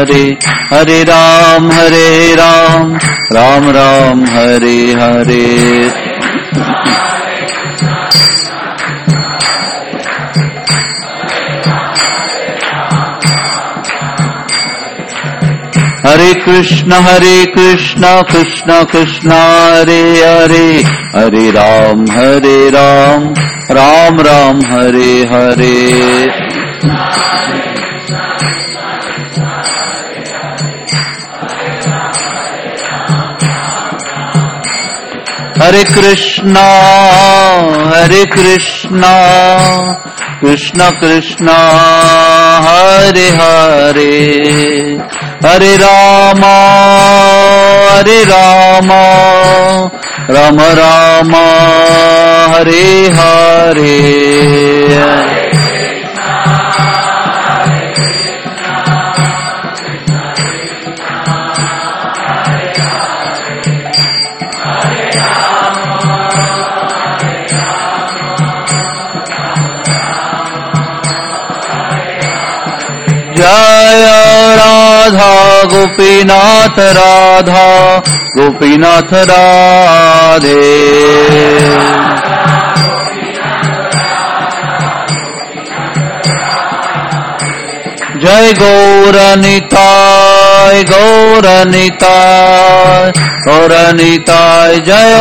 हरे, हरे राम राम राम हरे हरे। हरे कृष्ण कृष्ण कृष्ण हरे हरे, हरे राम राम राम हरे हरे। हरे कृष्ण कृष्ण कृष्ण हरे हरे, हरे राम राम राम हरे हरे। जय राधा गोपीनाथ राधा गोपीनाथ राधे। जय गौरनिताय गौरनिताय गौरनिताय, जय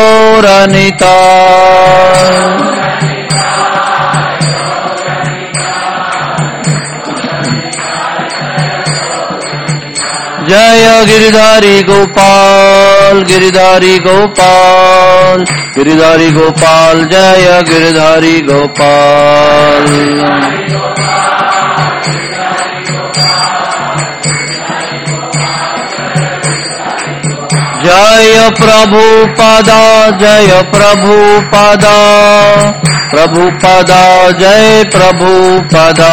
गौरनिताय। जय गिरिधारी गोपाल गिरिधारी गोपाल गिरिधारी गोपाल, जय गिरिधारी गोपाल। जय प्रभुपादा जय प्रभुपादा प्रभुपादा, जय प्रभुपादा।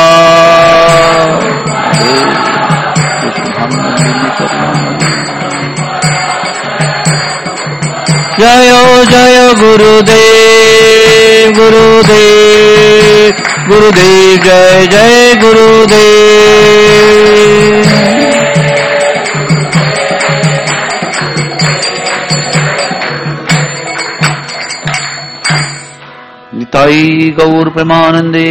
जय जय गुरुदेव गुरुदेव गुरुदेव, जय जय गुरुदेव। निताई गौर प्रेमानंदे।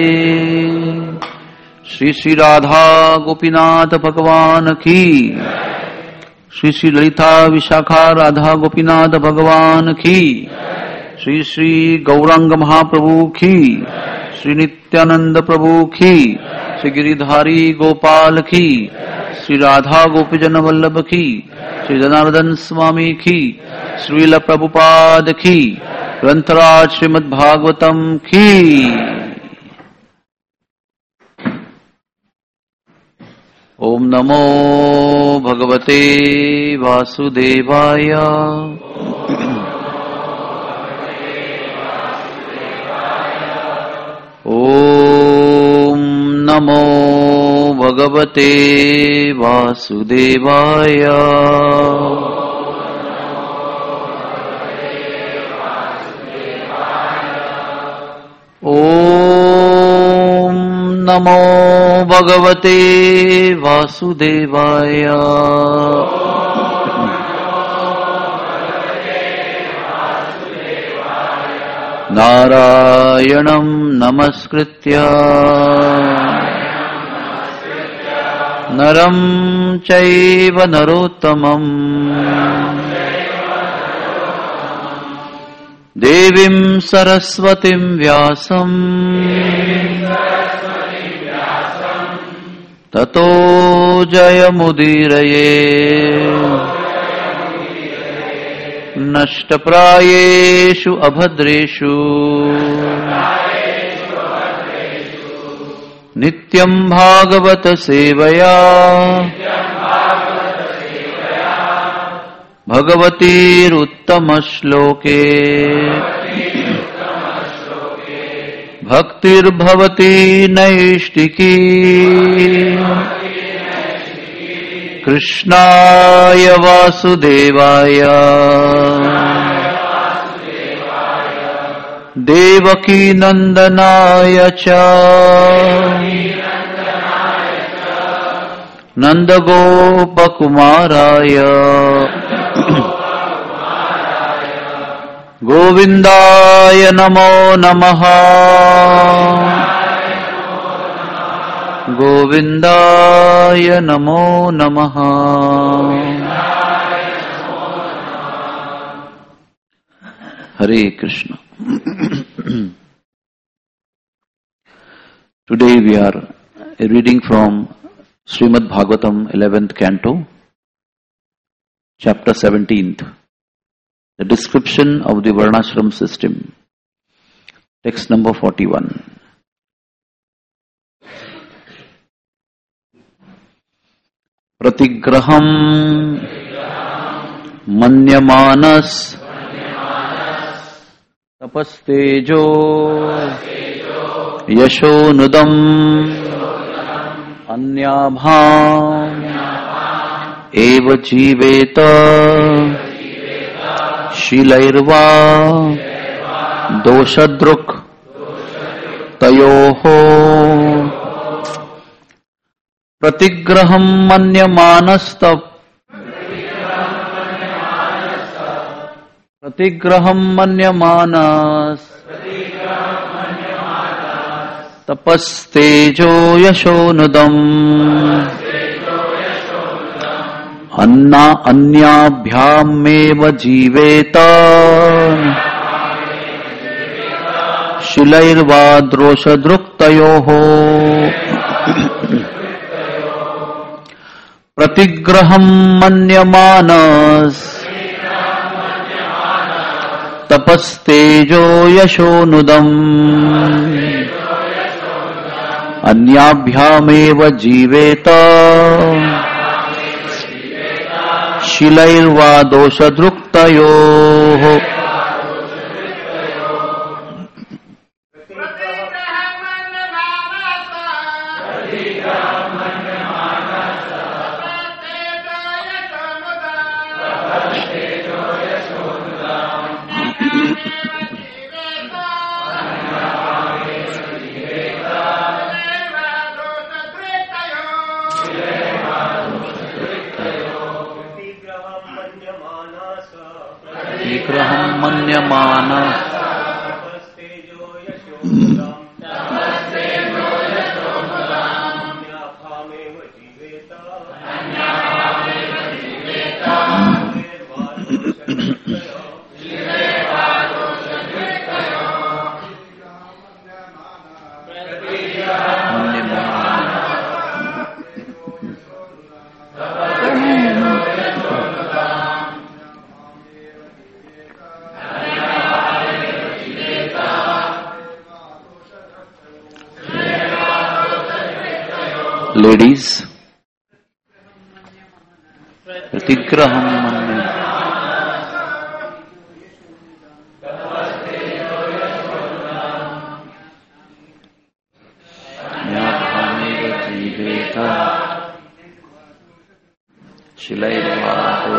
श्री श्री राधा गोपीनाथ भगवान की, श्री श्री ललिता विशाखा राधा गोपीनाथ भगवान की, श्री श्री गौरांग महाप्रभु की, श्री नित्यानंद प्रभु की, श्री गिरिधारी गोपाल की, श्री राधा गोपीजन वल्लभ की, श्री जनार्दन स्वामी की, श्रील प्रभुपाद की, ग्रंथराज श्रीमद् भागवतम की। ओम नमो भगवते वासुदेवाय। ओम नमो भगवते वासुदेवाय। ओम नमो भगवते वासुदेवाय। नारायणं नमस्कृत्य नरं चैव नरोत्तमं देवीं सरस्वतीं व्यासं ततो जयमुदीरये। नष्टप्रायेषु अभद्रेषु नित्यं भागवत सेवया भगवतीरुत्तमश्लोके भक्तिर्भवति नैष्टिकी। कृष्णाय वासुदेवाय देवकी नंदनाय च नन्दगोपकुमाराय गोविन्दाय नमो नमः गोविन्दाय नमो नमः। Hare Krishna. Today we are reading from Srimad Bhagavatam 11th Canto, Chapter 17th, the description of the Varnashram system, text number 41. Pratigraham Manyamanas Tapastejo Yashonudam Anyabham Eva Jiveta Shilairva Doshadruk Tayoho Pratigraham Manyamanastap Pratigraham Manyamanas Tapastejo Yashonudam Anyabhyameva Jiveta Shilairva Droshadruktayoho Pratigraham Manyamanas Tapastejo Yashonudam Anyabhyameva Jiveta Shilairva Doshadruktayoho Vigraham Manyamana Ladies, Pratigraham Anyabhameva Jiveta Shilairva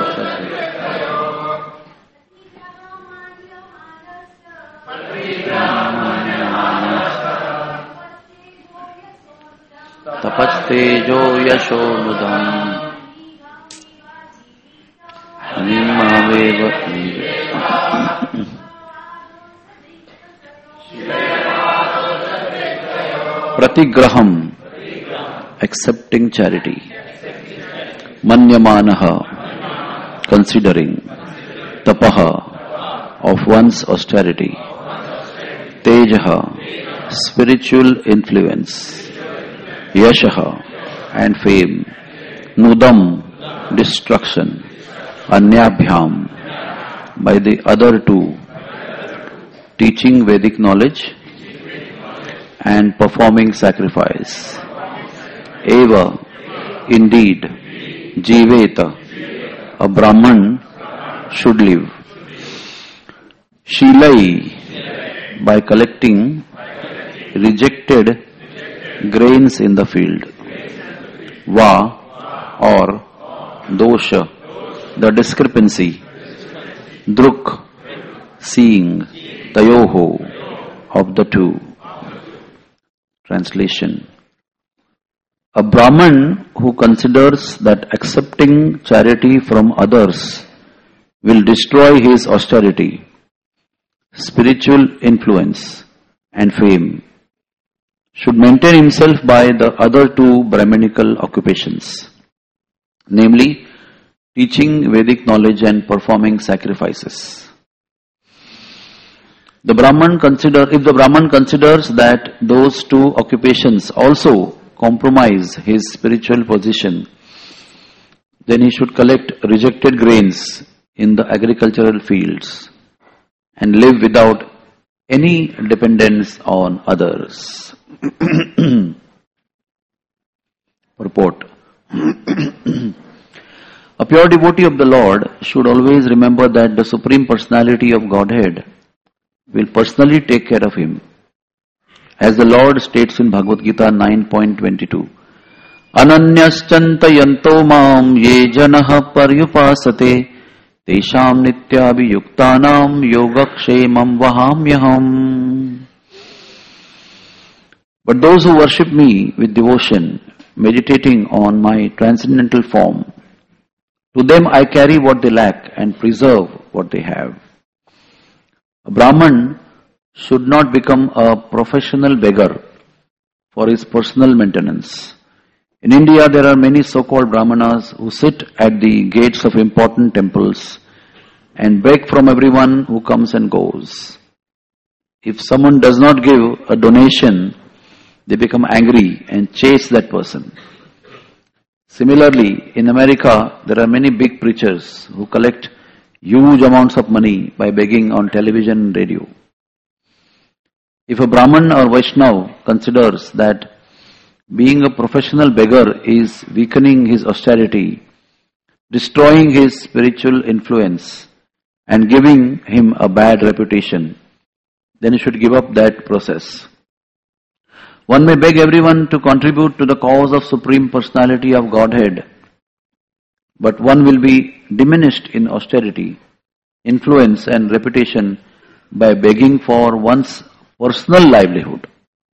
Tapastejo Yashonudam Animaveva Pratigraham, accepting charity. Manyamanaha, considering. Tapaha, of one's austerity. Tejaha, spiritual influence. Yashaha, and fame. Nudam, destruction. Anyabhyam, by the other two. Teaching Vedic knowledge and performing sacrifice. Eva, indeed. Jiveta, a Brahman should live. Shilai, by collecting rejected grains in the field. Va, or dosha, the discrepancy. Druk, seeing. Tayoho, of the two. Translation. A Brahman who considers that accepting charity from others will destroy his austerity, spiritual influence, and fame should maintain himself by the other two Brahminical occupations, namely teaching Vedic knowledge and performing sacrifices. If the Brahman considers that those two occupations also compromise his spiritual position, then he should collect rejected grains in the agricultural fields and live without any dependence on others. Purport. A pure devotee of the Lord should always remember that the Supreme Personality of Godhead will personally take care of him. As the Lord states in Bhagavad Gita 9.22, Ananyasyantayanto mam ye janah paryupasate tesham nityabhiyuktanam yogakshemam vahamyaham. But those who worship me with devotion, meditating on my transcendental form, to them I carry what they lack and preserve what they have. A Brahman should not become a professional beggar for his personal maintenance. In India, there are many so-called Brahmanas who sit at the gates of important temples and beg from everyone who comes and goes. If someone does not give a donation, they become angry and chase that person. Similarly, in America, there are many big preachers who collect huge amounts of money by begging on television and radio. If a Brahman or Vaishnav considers that being a professional beggar is weakening his austerity, destroying his spiritual influence, and giving him a bad reputation, then he should give up that process. One may beg everyone to contribute to the cause of Supreme Personality of Godhead, but one will be diminished in austerity, influence and reputation by begging for one's personal livelihood.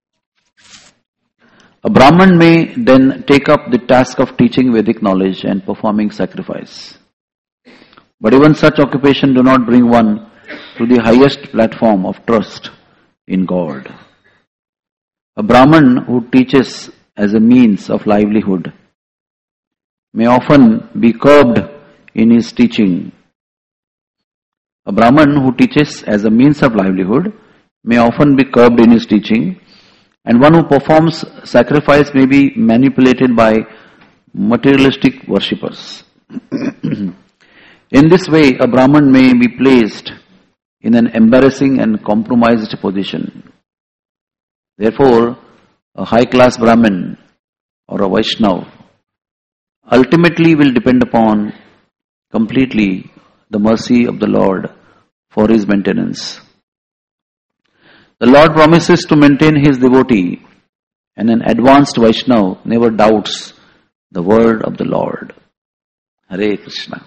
A Brahman may then take up the task of teaching Vedic knowledge and performing sacrifice. But even such occupation do not bring one to the highest platform of trust in God. A Brahman who teaches as a means of livelihood may often be curbed in his teaching. A Brahman who teaches as a means of livelihood may often be curbed in his teaching, and one who performs sacrifice may be manipulated by materialistic worshippers. In this way, a Brahman may be placed in an embarrassing and compromised position. Therefore, a high-class Brahmin or a Vaishnav ultimately will depend upon completely the mercy of the Lord for his maintenance. The Lord promises to maintain his devotee, and an advanced Vaishnav never doubts the word of the Lord. Hare Krishna.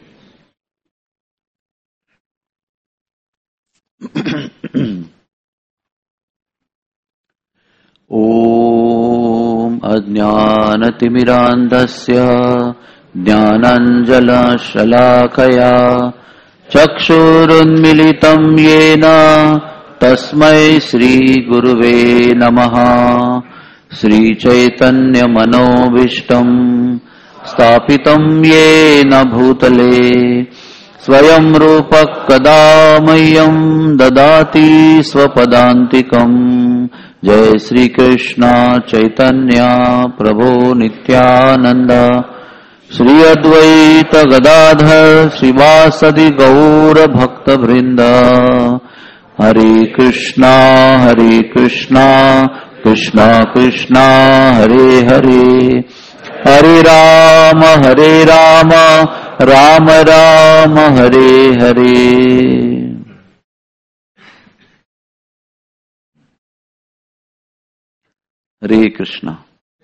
Om Ajnanatimirandasya Jnananjala Shalakaya Chakshurunmilitam Yena Tasmai Sri Guruve Namaha Sri Chaitanya Manobishtam Stapitam Yena Bhutale Swayam Rupak Kadamayam Dadati Swapadantikam Jai Sri Krishna Chaitanya Prabhu Nityananda Sri Advaita Gadadhar Srivasadi Gaura Bhakta Vrinda Hare Krishna Krishna Krishna Hare Hare Hare Rama Rama Rama Hare Hare. Hare Krishna.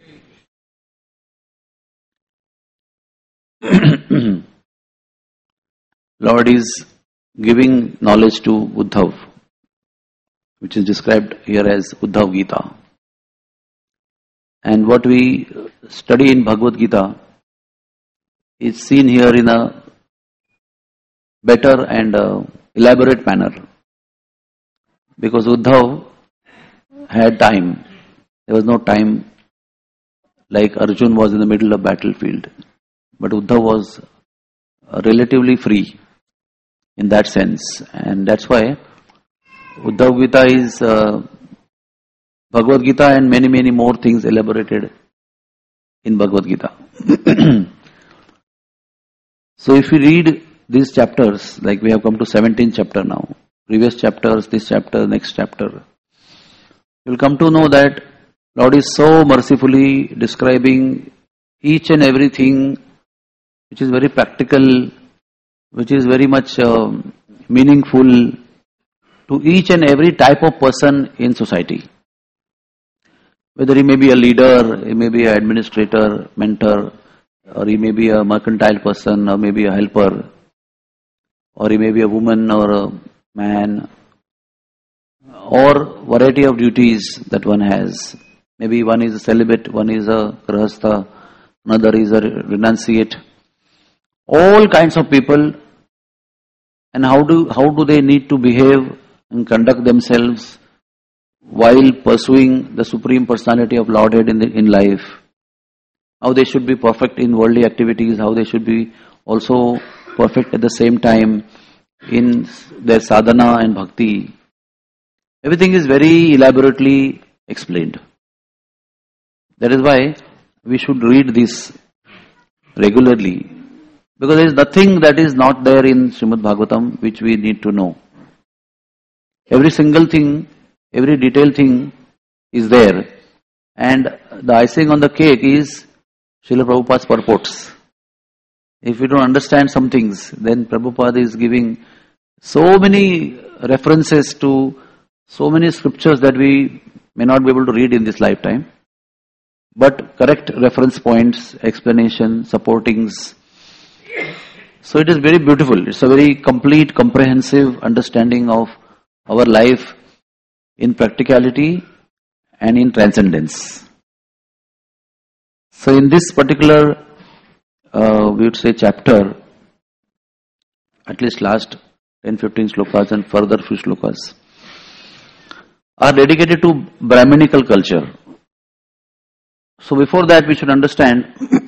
Lord is giving knowledge to Uddhav, which is described here as Uddhav Gita. And what we study in Bhagavad Gita is seen here in a better and elaborate manner. Because Uddhav had time. There was no time like Arjun was in the middle of battlefield. But Uddhav was relatively free in that sense. And that's why Uddhav Gita is Bhagavad Gita and many, many more things elaborated in Bhagavad Gita. So if we read these chapters, like we have come to 17th chapter now, previous chapters, this chapter, next chapter, you will come to know that Lord is so mercifully describing each and everything which is very practical, which is very much meaningful to each and every type of person in society. Whether he may be a leader, he may be an administrator, mentor, or he may be a mercantile person, or maybe a helper, or he may be a woman or a man, or variety of duties that one has. Maybe one is a celibate, one is a grahastha, another is a renunciate. All kinds of people, and how do they need to behave and conduct themselves while pursuing the Supreme Personality of Lordhead in life. How they should be perfect in worldly activities, how they should be also perfect at the same time in their sadhana and bhakti. Everything is very elaborately explained. That is why we should read this regularly. Because there is nothing that is not there in Srimad Bhagavatam which we need to know. Every single thing, every detailed thing is there. And the icing on the cake is Srila Prabhupada's purports. If we don't understand some things, then Prabhupada is giving so many references to so many scriptures that we may not be able to read in this lifetime. But correct reference points, explanation, supportings. So it is very beautiful. It's a very complete, comprehensive understanding of our life in practicality and in transcendence. So in this particular, we would say chapter, at least last 10-15 slokas and further few slokas, are dedicated to Brahminical culture. So before that we should understand,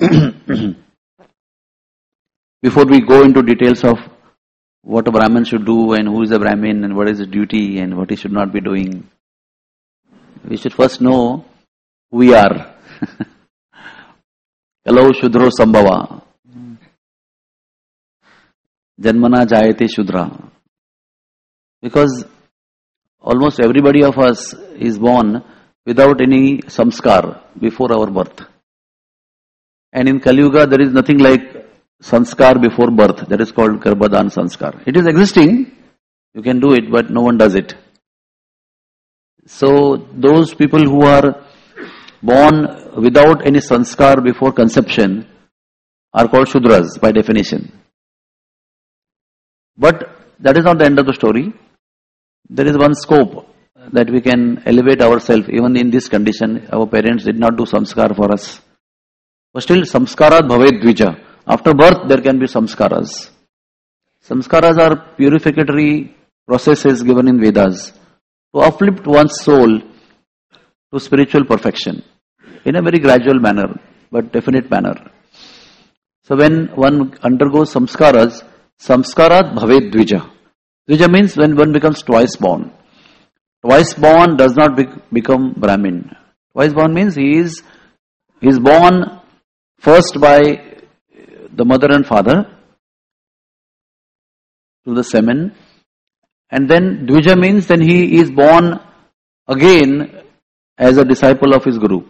before we go into details of what a Brahmin should do and who is a Brahmin and what is his duty and what he should not be doing, we should first know who we are. Hello Shudro Sambhava. Janmana Jayate Shudra. Because almost everybody of us is born without any samskar before our birth. And in Kali Yuga there is nothing like sanskar before birth. That is called Garbhadan sanskar. It is existing. You can do it, but no one does it. So those people who are born without any sanskar before conception are called Shudras by definition. But that is not the end of the story. There is one scope that we can elevate ourselves. Even in this condition, our parents did not do samskar for us. But still, samskarat bhaved dvija. After birth, there can be samskaras. Samskaras are purificatory processes given in Vedas to uplift one's soul to spiritual perfection in a very gradual manner, but definite manner. So when one undergoes samskaras, samskarat bhaved dvija. Dvija means when one becomes twice born. Twice born does not become Brahmin. Twice born means he is born first by the mother and father to the semen, and then Dvija means then he is born again as a disciple of his guru.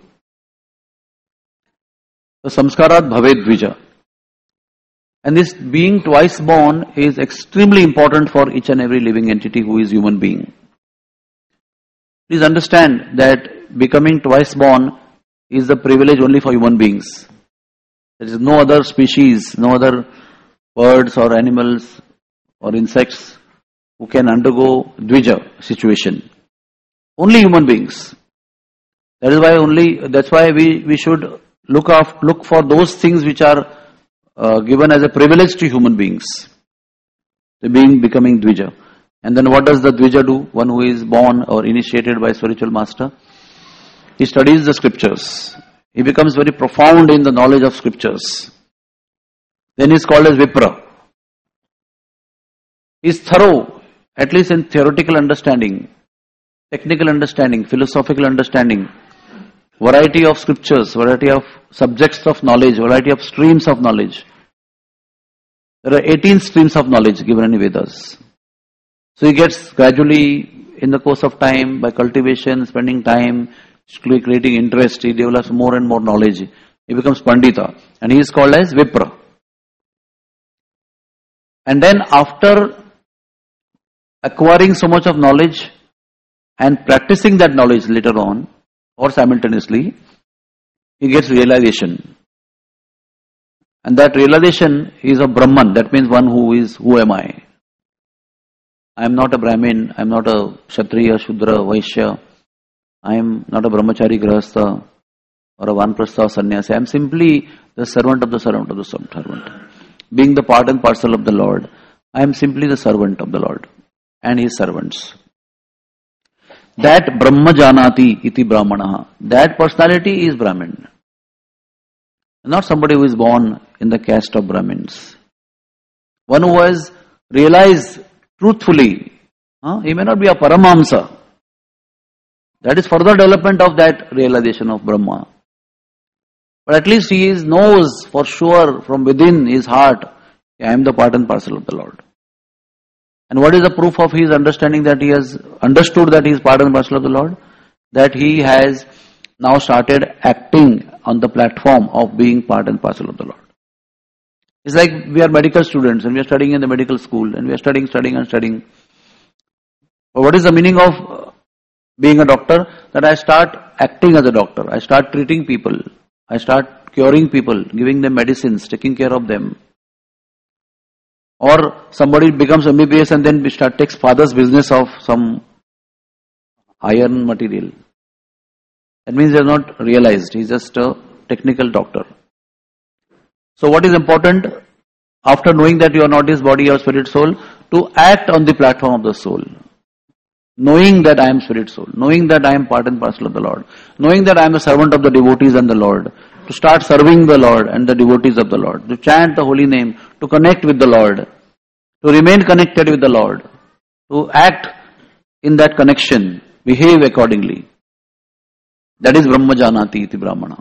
So samskarat bhaved dvija. And this being twice born is extremely important for each and every living entity who is human being. Please understand that becoming twice born is the privilege only for human beings. There is no other species, no other birds or animals or insects who can undergo dvija situation. Only human beings. That's why we should look for those things which are given as a privilege to human beings. The being becoming Dvija. And then what does the Dvija do? One who is born or initiated by spiritual master. He studies the scriptures. He becomes very profound in the knowledge of scriptures. Then he is called as Vipra. He is thorough, at least in theoretical understanding, technical understanding, philosophical understanding, variety of scriptures, variety of subjects of knowledge, variety of streams of knowledge. There are 18 streams of knowledge given in Vedas. So he gets gradually, in the course of time, by cultivation, spending time, creating interest, he develops more and more knowledge. He becomes Pandita. And he is called as Vipra. And then after acquiring so much of knowledge and practicing that knowledge later on, or simultaneously, he gets realization. And that realization is of Brahman. That means one who is, who am I? I am not a Brahmin, I am not a Kshatriya, Shudra, Vaishya, I am not a Brahmachari, Grahastha, or a Vanprastha, Sannyasi. I am simply the servant of the servant of the servant. Being the part and parcel of the Lord, I am simply the servant of the Lord and his servants. That Brahma Janati iti Brahmanaha, that personality is Brahmin. Not somebody who is born in the caste of Brahmins. One who has realized truthfully, he may not be a Paramahamsa. That is further development of that realization of Brahma. But at least he knows for sure from within his heart, I am the part and parcel of the Lord. And what is the proof of his understanding that he has understood that he is part and parcel of the Lord? That he has now started acting on the platform of being part and parcel of the Lord. It's like we are medical students and we are studying in the medical school and we are studying. But what is the meaning of being a doctor? That I start acting as a doctor. I start treating people. I start curing people, giving them medicines, taking care of them. Or somebody becomes MBBS and then takes father's business of some iron material. That means he has not realized. He is just a technical doctor. So what is important, after knowing that you are not his body or spirit soul, to act on the platform of the soul. Knowing that I am spirit soul, knowing that I am part and parcel of the Lord, knowing that I am a servant of the devotees and the Lord, to start serving the Lord and the devotees of the Lord, to chant the holy name, to connect with the Lord, to remain connected with the Lord, to act in that connection, behave accordingly. That is Brahma Janati iti Brahmana.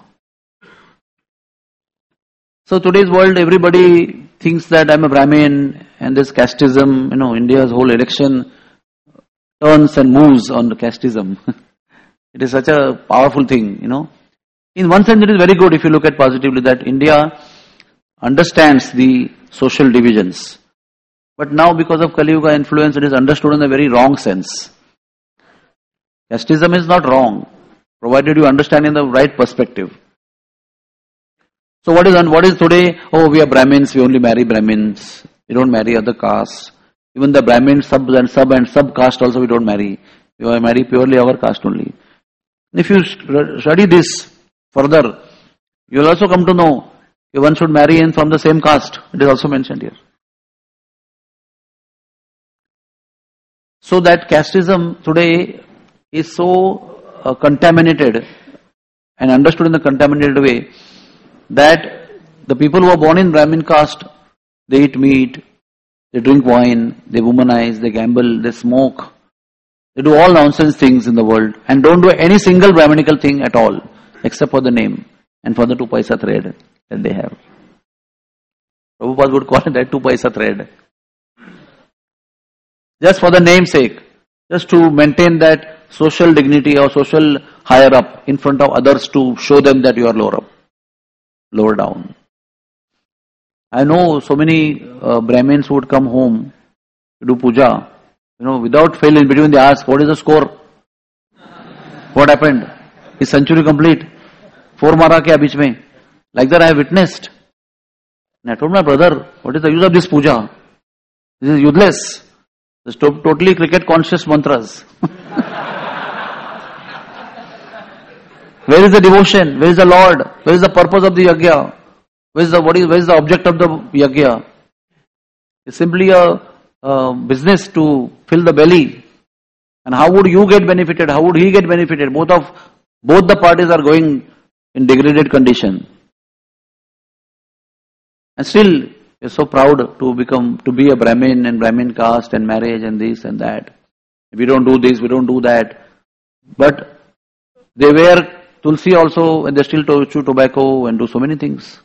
So today's world, everybody thinks that I am a Brahmin and this casteism, India's whole election turns and moves on the casteism. It is such a powerful thing, In one sense, it is very good if you look at positively that India understands the social divisions. But now because of Kali Yuga influence, it is understood in a very wrong sense. Casteism is not wrong, provided you understand in the right perspective. So what is today? Oh, we are Brahmins, we only marry Brahmins. We don't marry other castes. Even the Brahmins, sub and sub caste also we don't marry. We marry purely our caste only. If you study this further, you will also come to know if one should marry in from the same caste. It is also mentioned here. So that casteism today is so contaminated and understood in a contaminated way that the people who are born in Brahmin caste, they eat meat, they drink wine, they womanize, they gamble, they smoke, they do all nonsense things in the world and don't do any single Brahminical thing at all except for the name and for the 2 paisa thread that they have. Prabhupada would call it that 2 paisa thread. Just for the name's sake, just to maintain that social dignity or social higher up in front of others to show them that you are lower down. I know so many Brahmins who would come home to do puja, without fail in between they ask, what is the score? What happened? Is century complete? 4 mara kya beech mein? Like that I have witnessed. And I told my brother, what is the use of this puja? This is useless. This totally cricket conscious mantras. Where is the devotion? Where is the Lord? Where is the purpose of the yajna? Where is the object of the yajna? It's simply a business to fill the belly. And how would you get benefited? How would he get benefited? Both the parties are going in degraded condition. And still, you're so proud to be a Brahmin and Brahmin caste and marriage and this and that. We don't do this, we don't do that. But they wear tulsi also and they still chew tobacco and do so many things.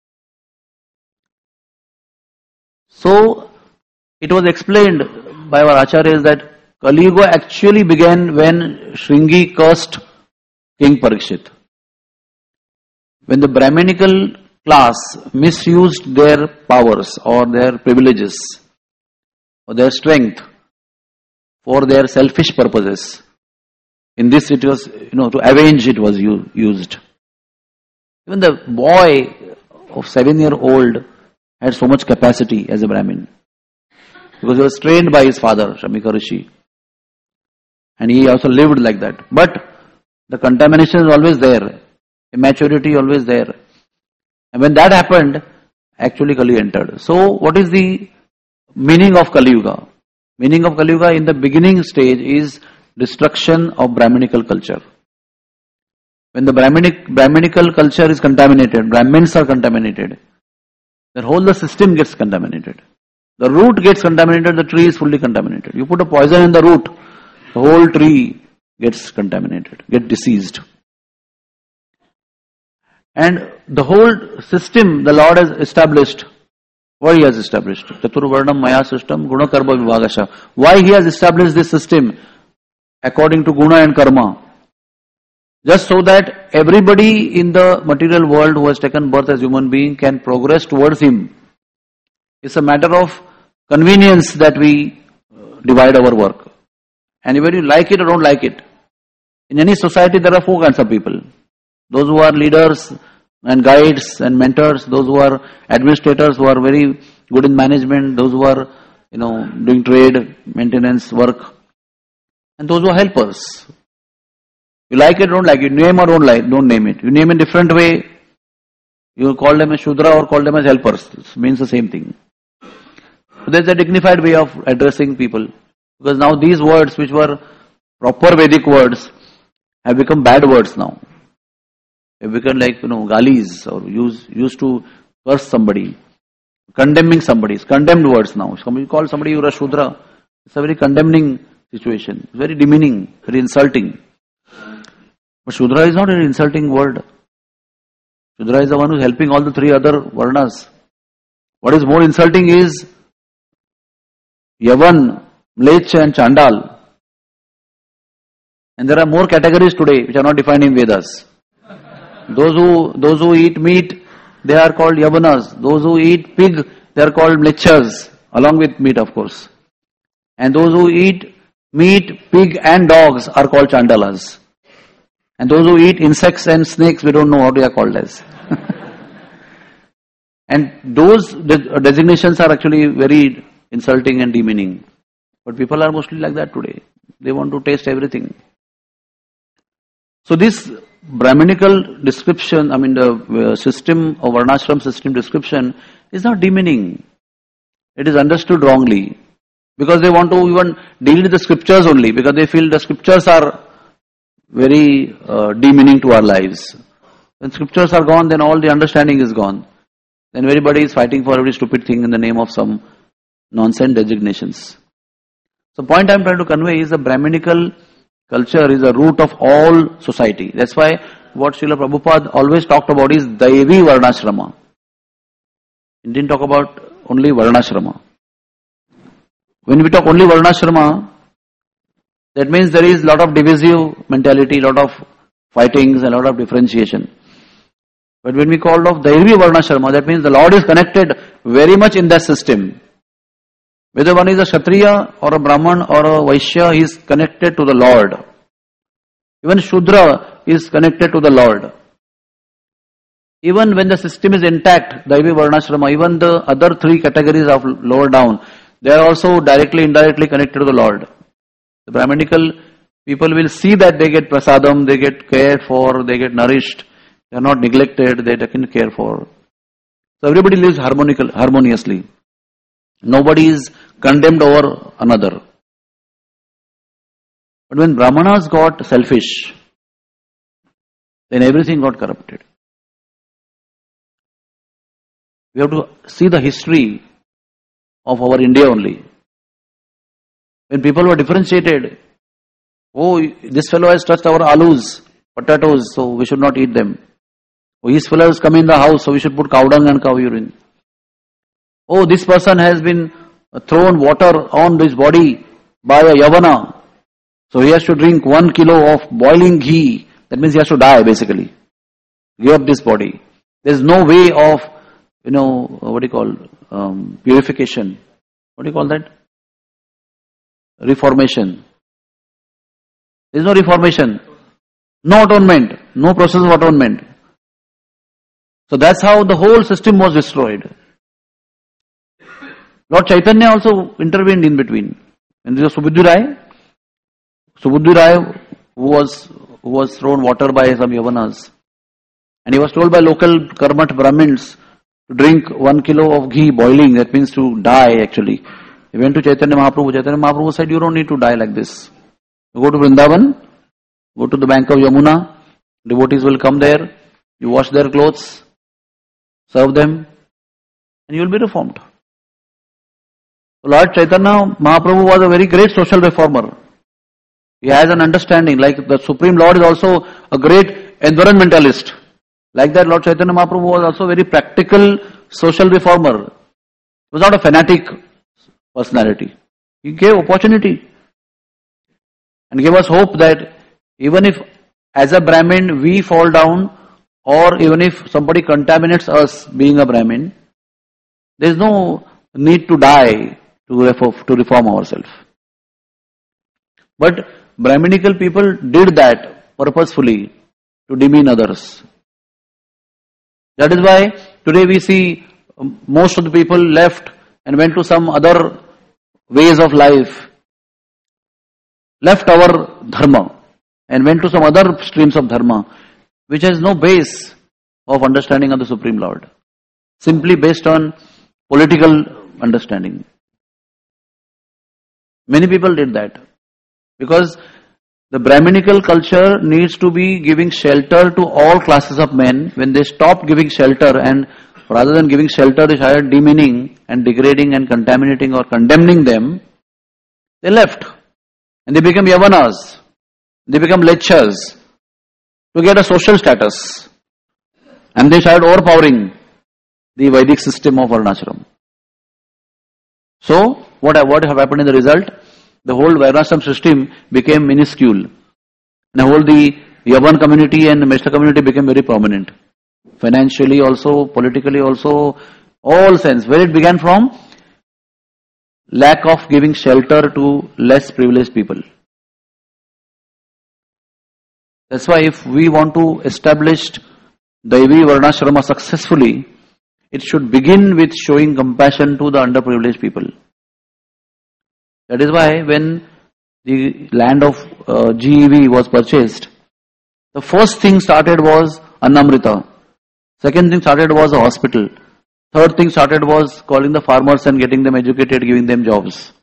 So, it was explained by our acharyas that Kali Yuga actually began when Shringi cursed King Parikshit. When the Brahminical class misused their powers or their privileges or their strength for their selfish purposes. In this it was, to avenge it was used. Even the boy of 7-year-old had so much capacity as a Brahmin. Because he was trained by his father, Shamika Rishi. And he also lived like that. But the contamination is always there. Immaturity always there. And when that happened, actually Kali entered. So what is the meaning of Kali Yuga? Meaning of Kali Yuga in the beginning stage is destruction of Brahminical culture. When the Brahminical culture is contaminated, Brahmins are contaminated, then whole the system gets contaminated. The root gets contaminated, the tree is fully contaminated. You put a poison in the root, the whole tree gets contaminated, gets diseased. And the whole system the Lord has established. Why he has established? Chaturvarnam Maya system, Guna Karma Vibhagasha. Why he has established this system according to Guna and Karma? Just so that everybody in the material world who has taken birth as human being can progress towards him. It's a matter of convenience that we divide our work. And whether you like it or don't like it. In any society there are four kinds of people. Those who are leaders and guides and mentors, those who are administrators who are very good in management, those who are, doing trade, maintenance, work, and those who are helpers. You like it, don't like it, name or don't name it. You name in different way, you call them as Shudra or call them as helpers. It means the same thing. So there's a dignified way of addressing people. Because now these words which were proper Vedic words have become bad words now. They become like, galis or used to curse somebody, condemning somebody. It's condemned words now. Somebody call somebody you're a Shudra. It's a very condemning situation. It's very demeaning, very insulting. But Shudra is not an insulting word. Shudra is the one who's helping all the three other Varnas. What is more insulting is Yavan, Mlech and Chandal. And there are more categories today which are not defined in Vedas. Those who eat meat, they are called Yavanas. Those who eat pig, they are called Mlechas, along with meat of course. And those who eat meat, pig and dogs are called Chandalas. And those who eat insects and snakes, we don't know what they are called as. And those designations are actually very insulting and demeaning. But people are mostly like that today. They want to taste everything. So this Brahminical description, the system of Varnashram system description is not demeaning. It is understood wrongly. Because they want to even deal with the scriptures only. Because they feel the scriptures are very demeaning to our lives. When scriptures are gone, then all the understanding is gone. Then everybody is fighting for every stupid thing in the name of some nonsense designations. So point I am trying to convey is the Brahminical culture is the root of all society. That's why what Srila Prabhupada always talked about is Daivi Varnashrama. He didn't talk about only Varnashrama. When we talk only Varnashrama, that means there is a lot of divisive mentality, a lot of fightings, a lot of differentiation. But when we call of Daivi Varnashrama, that means the Lord is connected very much in that system. Whether one is a Kshatriya or a Brahman or a Vaishya, he is connected to the Lord. Even Shudra is connected to the Lord. Even when the system is intact, Daivi Varnashrama, even the other three categories of lower down, they are also directly, indirectly connected to the Lord. The Brahminical people will see that they get prasadam, they get cared for, they get nourished, they are not neglected, they are taken care for. So everybody lives harmoniously. Nobody is condemned over another. But when Brahmanas got selfish, then everything got corrupted. We have to see the history of our India only. When people were differentiated, oh, this fellow has touched our alus, potatoes, so we should not eat them. Oh, this fellow has come in the house, so we should put cow dung and cow urine. Oh, this person has been thrown water on his body by a yavana, so he has to drink 1 kilo of boiling ghee. That means he has to die basically. Give up this body. There is no way of, purification. What do you call that? Reformation. There is no reformation. No atonement. No process of atonement. So that's how the whole system was destroyed. Lord Chaitanya also intervened in between. And there was Subudhi Rai, who was thrown water by some Yavanas. And he was told by local Karmat Brahmins to drink 1 kilo of ghee boiling, that means to die actually. He went to Chaitanya Mahaprabhu said, you don't need to die like this. You go to Vrindavan, go to the bank of Yamuna, devotees will come there, you wash their clothes, serve them, and you will be reformed. Lord Chaitanya Mahaprabhu was a very great social reformer. He has an understanding, like the Supreme Lord is also a great environmentalist. Like that, Lord Chaitanya Mahaprabhu was also a very practical social reformer. He was not a fanatic personality. He gave opportunity and gave us hope that even if as a Brahmin we fall down, or even if somebody contaminates us being a Brahmin, there is no need to die to reform ourselves. But Brahminical people did that purposefully to demean others. That is why today we see most of the people left and went to some other ways of life, left our dharma and went to some other streams of dharma, which has no base of understanding of the Supreme Lord, simply based on political understanding. Many people did that because the Brahminical culture needs to be giving shelter to all classes of men. When they stop giving shelter, and rather than giving shelter they started demeaning and degrading and contaminating or condemning them, they left and they became Yavanas, they became lechas to get a social status, and they started overpowering the Vedic system of Varnashram. So what have happened in the result? The whole Varnashram system became minuscule. And the Yavan community and the Meshta community became very prominent. Financially also, politically also, all sense. Where it began from? Lack of giving shelter to less privileged people. That's why if we want to establish Daivi Varnashrama successfully, it should begin with showing compassion to the underprivileged people. That is why when the land of GEV was purchased, the first thing started was Annamrita. Second thing started was a hospital. Third thing started was calling the farmers and getting them educated, giving them jobs.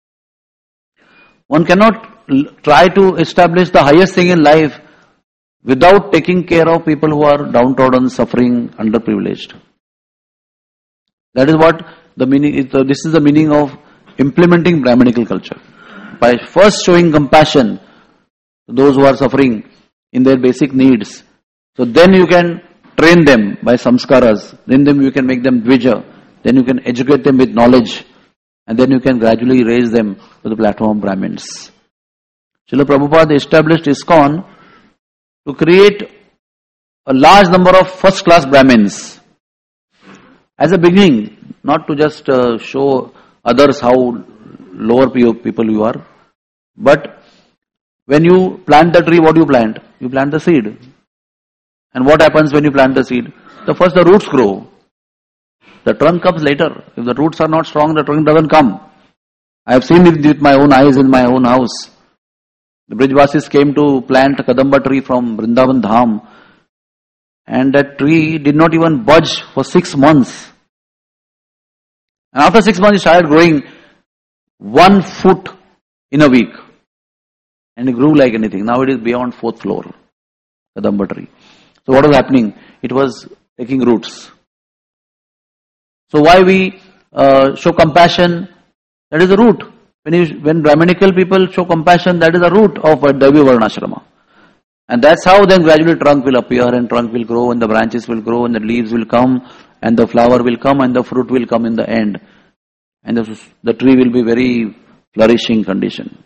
One cannot try to establish the highest thing in life without taking care of people who are downtrodden, suffering, underprivileged. That is what the meaning is. This is the meaning of implementing Brahminical culture. By first showing compassion to those who are suffering in their basic needs. So then you can train them by samskaras. Then you can make them dvija. Then you can educate them with knowledge. And then you can gradually raise them to the platform of Brahmins. Srila Prabhupada established ISKCON to create a large number of first-class Brahmins. As a beginning, not to just show others how lower people you are, but when you plant the tree, what do you plant? You plant the seed. And what happens when you plant the seed? First the roots grow. The trunk comes later. If the roots are not strong, the trunk doesn't come. I have seen it with my own eyes in my own house. The Brijvasis came to plant a Kadamba tree from Vrindavan Dham, and that tree did not even budge for 6 months. And after 6 months, it started growing 1 foot in a week. And it grew like anything. Now it is beyond 4th floor, Kadamba tree. So what was happening? It was taking roots. So why we show compassion? That is the root. When Brahminical people show compassion, that is the root of a Daivi Varnashrama. And that's how then gradually trunk will appear and trunk will grow and the branches will grow and the leaves will come and the flower will come and the fruit will come in the end. And the tree will be very flourishing condition.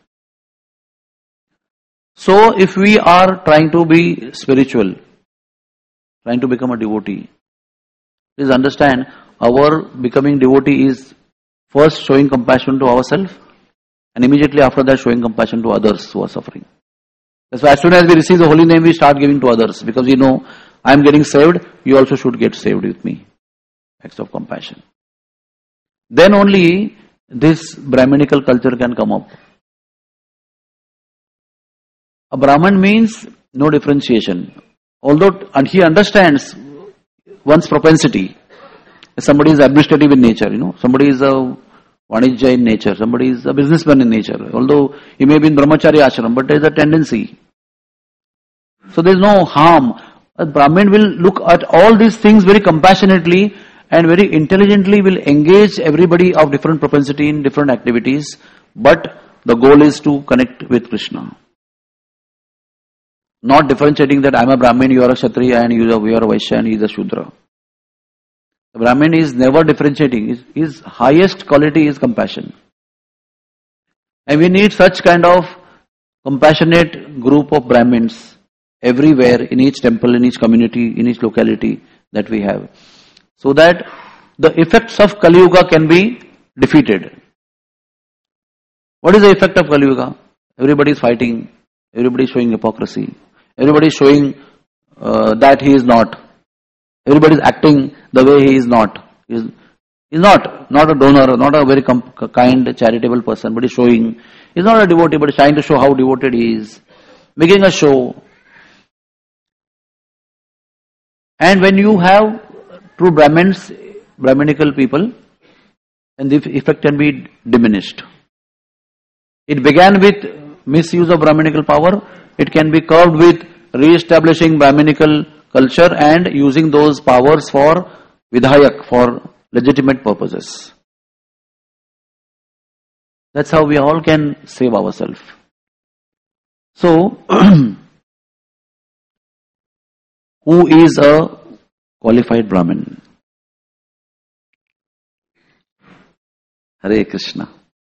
So if we are trying to be spiritual, trying to become a devotee, please understand our becoming devotee is first showing compassion to ourselves and immediately after that showing compassion to others who are suffering. That's why as soon as we receive the holy name, we start giving to others because we know I am getting saved, you also should get saved with me. Acts of compassion. Then only this Brahminical culture can come up. A Brahman means no differentiation. Although he understands one's propensity. Somebody is administrative in nature, somebody is a Vanijja in nature, somebody is a businessman in nature. Although he may be in Brahmacharya ashram, but there is a tendency. So there is no harm. A Brahmin will look at all these things very compassionately and very intelligently will engage everybody of different propensity in different activities. But the goal is to connect with Krishna. Not differentiating that I am a Brahmin, you are a Kshatriya and you are a Vaishya and he is a Shudra. The Brahmin is never differentiating. His highest quality is compassion. And we need such kind of compassionate group of Brahmins everywhere, in each temple, in each community, in each locality that we have. So that the effects of Kali Yuga can be defeated. What is the effect of Kali Yuga? Everybody is fighting. Everybody is showing hypocrisy. Everybody is showing that he is not. Everybody is acting the way he is not. He is not a donor, not a very kind, charitable person, but he is showing. He is not a devotee, but he is trying to show how devoted he is. Making a show. And when you have true Brahmins, Brahminical people, then the effect can be diminished. It began with misuse of Brahminical power. It can be curbed with re-establishing Brahminical culture and using those powers for Vidhayak, for legitimate purposes. That's how we all can save ourselves. So, who is a qualified Brahmin? Hare Krishna.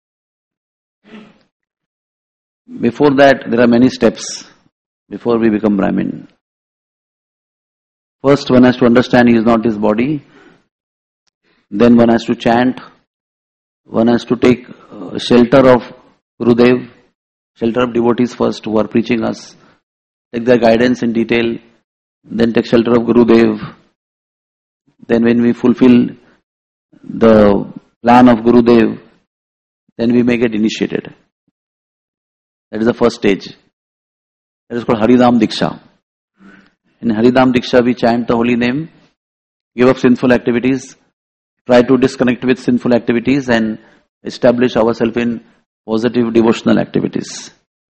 Before that, there are many steps before we become Brahmin. First, one has to understand he is not his body. Then one has to chant. One has to take shelter of Gurudev, shelter of devotees first who are preaching us. Take their guidance in detail. Then take shelter of Gurudev. Then when we fulfill the plan of Gurudev, then we may get initiated. That is the first stage. That is called Haridam Diksha. In Haridam Diksha, we chant the holy name, give up sinful activities, try to disconnect with sinful activities and establish ourselves in positive devotional activities.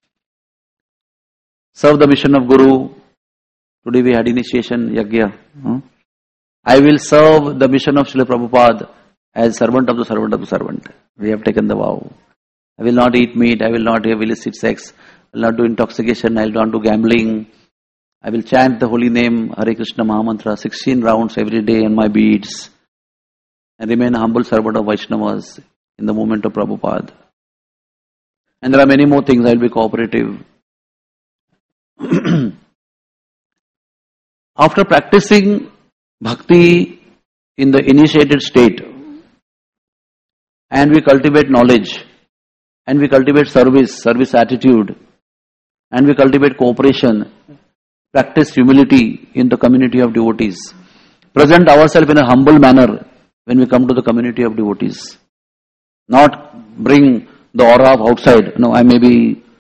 Serve the mission of Guru. Today we had initiation yagya. I will serve the mission of Srila Prabhupada as servant of the servant of the servant. We have taken the vow. I will not eat meat, I will not have illicit sex, I will not do intoxication, I will not do gambling. I will chant the holy name Hare Krishna Mahamantra 16 rounds every day on my beads and remain a humble servant of Vaishnavas in the movement of Prabhupada. And there are many more things. I will be cooperative. After practicing bhakti in the initiated state and we cultivate knowledge and we cultivate service attitude and we cultivate cooperation, practice humility in the community of devotees, present ourselves in a humble manner when we come to the community of devotees. Not bring the aura of outside. No, I may be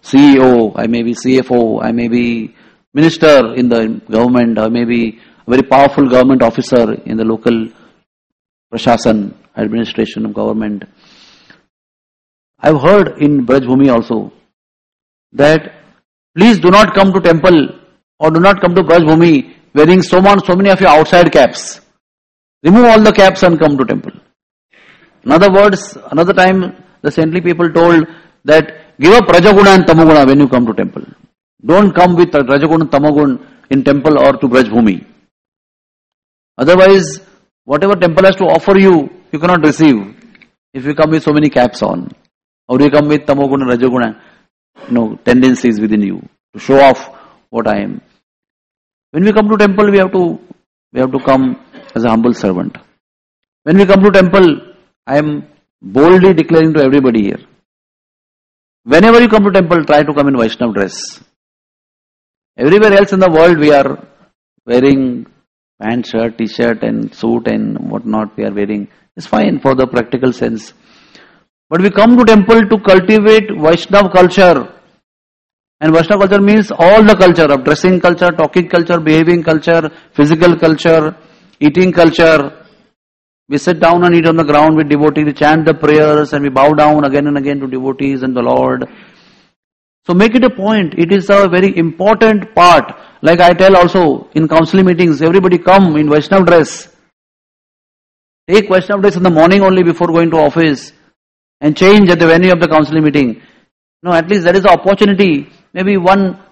CEO, I may be CFO, I may be minister in the government, I may be a very powerful government officer in the local prashasan, administration of government. I've heard in Braj Bhumi also that please do not come to temple or do not come to Braj Bhumi wearing so many of your outside caps. Remove all the caps and come to temple. In other words, another time the saintly people told that give up Rajaguna and Tamaguna when you come to temple. Don't come with Rajaguna and Tamagun in temple or to Braj Bhumi. Otherwise, whatever temple has to offer you, you cannot receive if you come with so many caps on. Or you come with Tamaguna, Rajaguna, tendencies within you to show off what I am. When we come to temple, we have to come as a humble servant. When we come to temple, I am boldly declaring to everybody here. Whenever you come to temple, try to come in Vaishnav dress. Everywhere else in the world, we are wearing pant, shirt, t-shirt and suit and whatnot we are wearing. It's fine for the practical sense. But we come to temple to cultivate Vaishnav culture. And Vaishnav culture means all the culture of dressing culture, talking culture, behaving culture, physical culture, eating culture. We sit down and eat on the ground with devotees, we chant the prayers and we bow down again and again to devotees and the Lord. So make it a point. It is a very important part. Like I tell also in counseling meetings, everybody come in Vaishnav dress. Take Vaishnav dress in the morning only before going to office and change at the venue of the counseling meeting. No, at least there is an opportunity. Maybe in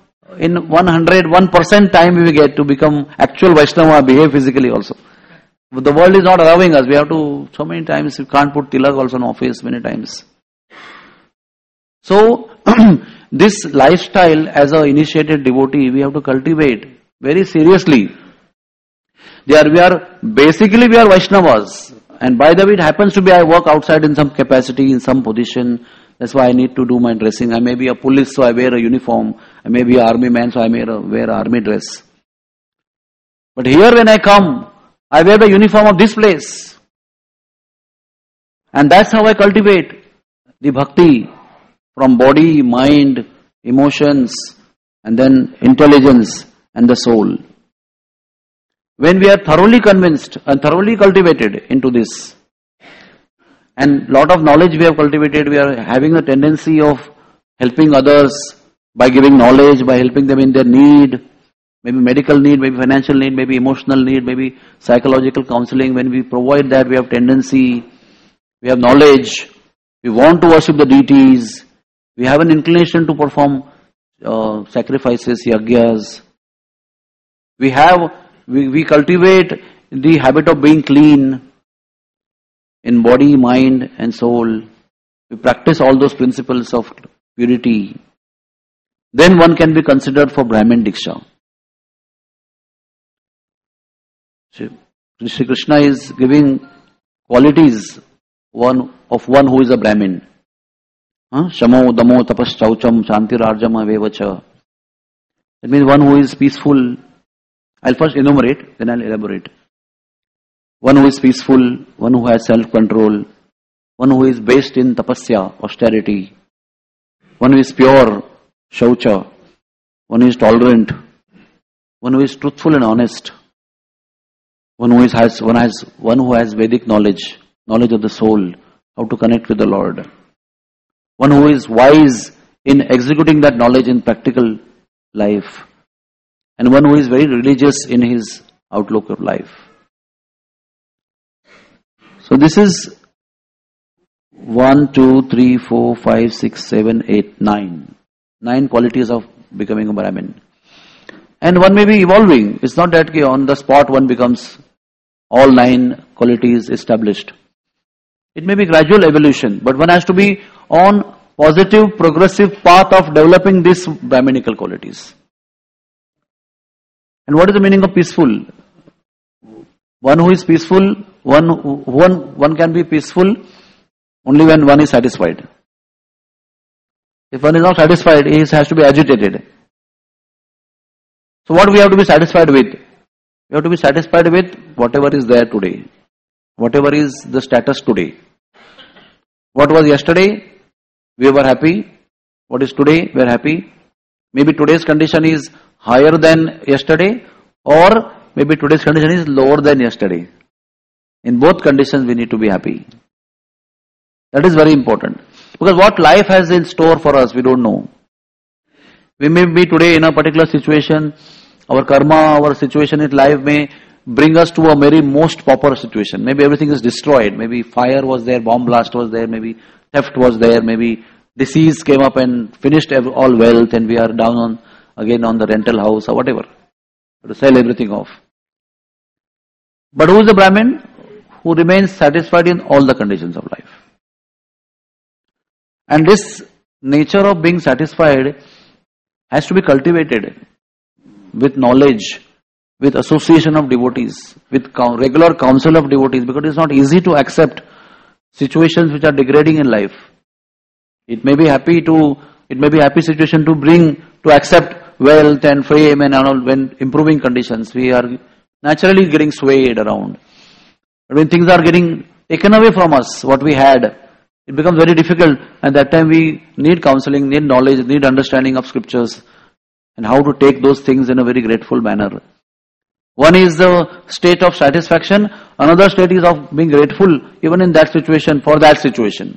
1% time we will get to become actual Vaishnava, behave physically also. But the world is not allowing us. We have to, so many times, we can't put tilak also in office many times. So, this lifestyle as an initiated devotee, we have to cultivate very seriously. We are Vaishnavas. And by the way, it happens to be I work outside in some capacity, in some position. That's why I need to do my dressing. I may be a police, so I wear a uniform. I may be an army man, so I may wear army dress. But here when I come, I wear the uniform of this place. And that's how I cultivate the bhakti from body, mind, emotions, and then intelligence and the soul. When we are thoroughly convinced and thoroughly cultivated into this, and lot of knowledge we have cultivated, we are having a tendency of helping others by giving knowledge, by helping them in their need, maybe medical need, maybe financial need, maybe emotional need, maybe psychological counseling. When we provide that, we have tendency, we have knowledge, we want to worship the deities, we have an inclination to perform sacrifices, yagyas. We cultivate the habit of being clean in body, mind and soul. We practice all those principles of purity. Then one can be considered for Brahmin Diksha. Sri Krishna is giving qualities of one who is a Brahmin. Shamo, Damo, Tapas, Chaucham, Shanti, Rajama, Vevacha. It means one who is peaceful. I'll first enumerate, then I'll elaborate. One who is peaceful, one who has self-control, one who is based in tapasya, austerity, one who is pure, shaucha, one who is tolerant, one who is truthful and honest, one who has Vedic knowledge of the soul, how to connect with the Lord, one who is wise in executing that knowledge in practical life, and one who is very religious in his outlook of life. So this is 1, 2, 3, 4, 5, 6, 7, 8, 9. 9 qualities of becoming a Brahmin. And one may be evolving. It's not that on the spot one becomes all 9 qualities established. It may be gradual evolution, but one has to be on positive, progressive path of developing these Brahminical qualities. And what is the meaning of peaceful? One who is peaceful, one can be peaceful only when one is satisfied. If one is not satisfied, he has to be agitated. So what we have to be satisfied with? We have to be satisfied with whatever is there today. Whatever is the status today. What was yesterday? We were happy. What is today, we are happy. Maybe today's condition is higher than yesterday, or maybe today's condition is lower than yesterday. In both conditions, we need to be happy. That is very important. Because what life has in store for us, we don't know. We may be today in a particular situation, our karma, our situation in life may bring us to a very most pauper situation. Maybe everything is destroyed. Maybe fire was there, bomb blast was there, maybe theft was there, maybe disease came up and finished all wealth and we are down again on the rental house or whatever. To sell everything off. But who is the Brahmin? Who remains satisfied in all the conditions of life. And this nature of being satisfied has to be cultivated with knowledge, with association of devotees, with regular counsel of devotees, because it's not easy to accept situations which are degrading in life. It may be happy situation to accept wealth and fame and all when improving conditions. We are naturally getting swayed around. But when things are getting taken away from us, what we had, it becomes very difficult, and that time we need counseling, need knowledge, need understanding of scriptures and how to take those things in a very grateful manner. One is the state of satisfaction, another state is of being grateful even in that situation, for that situation.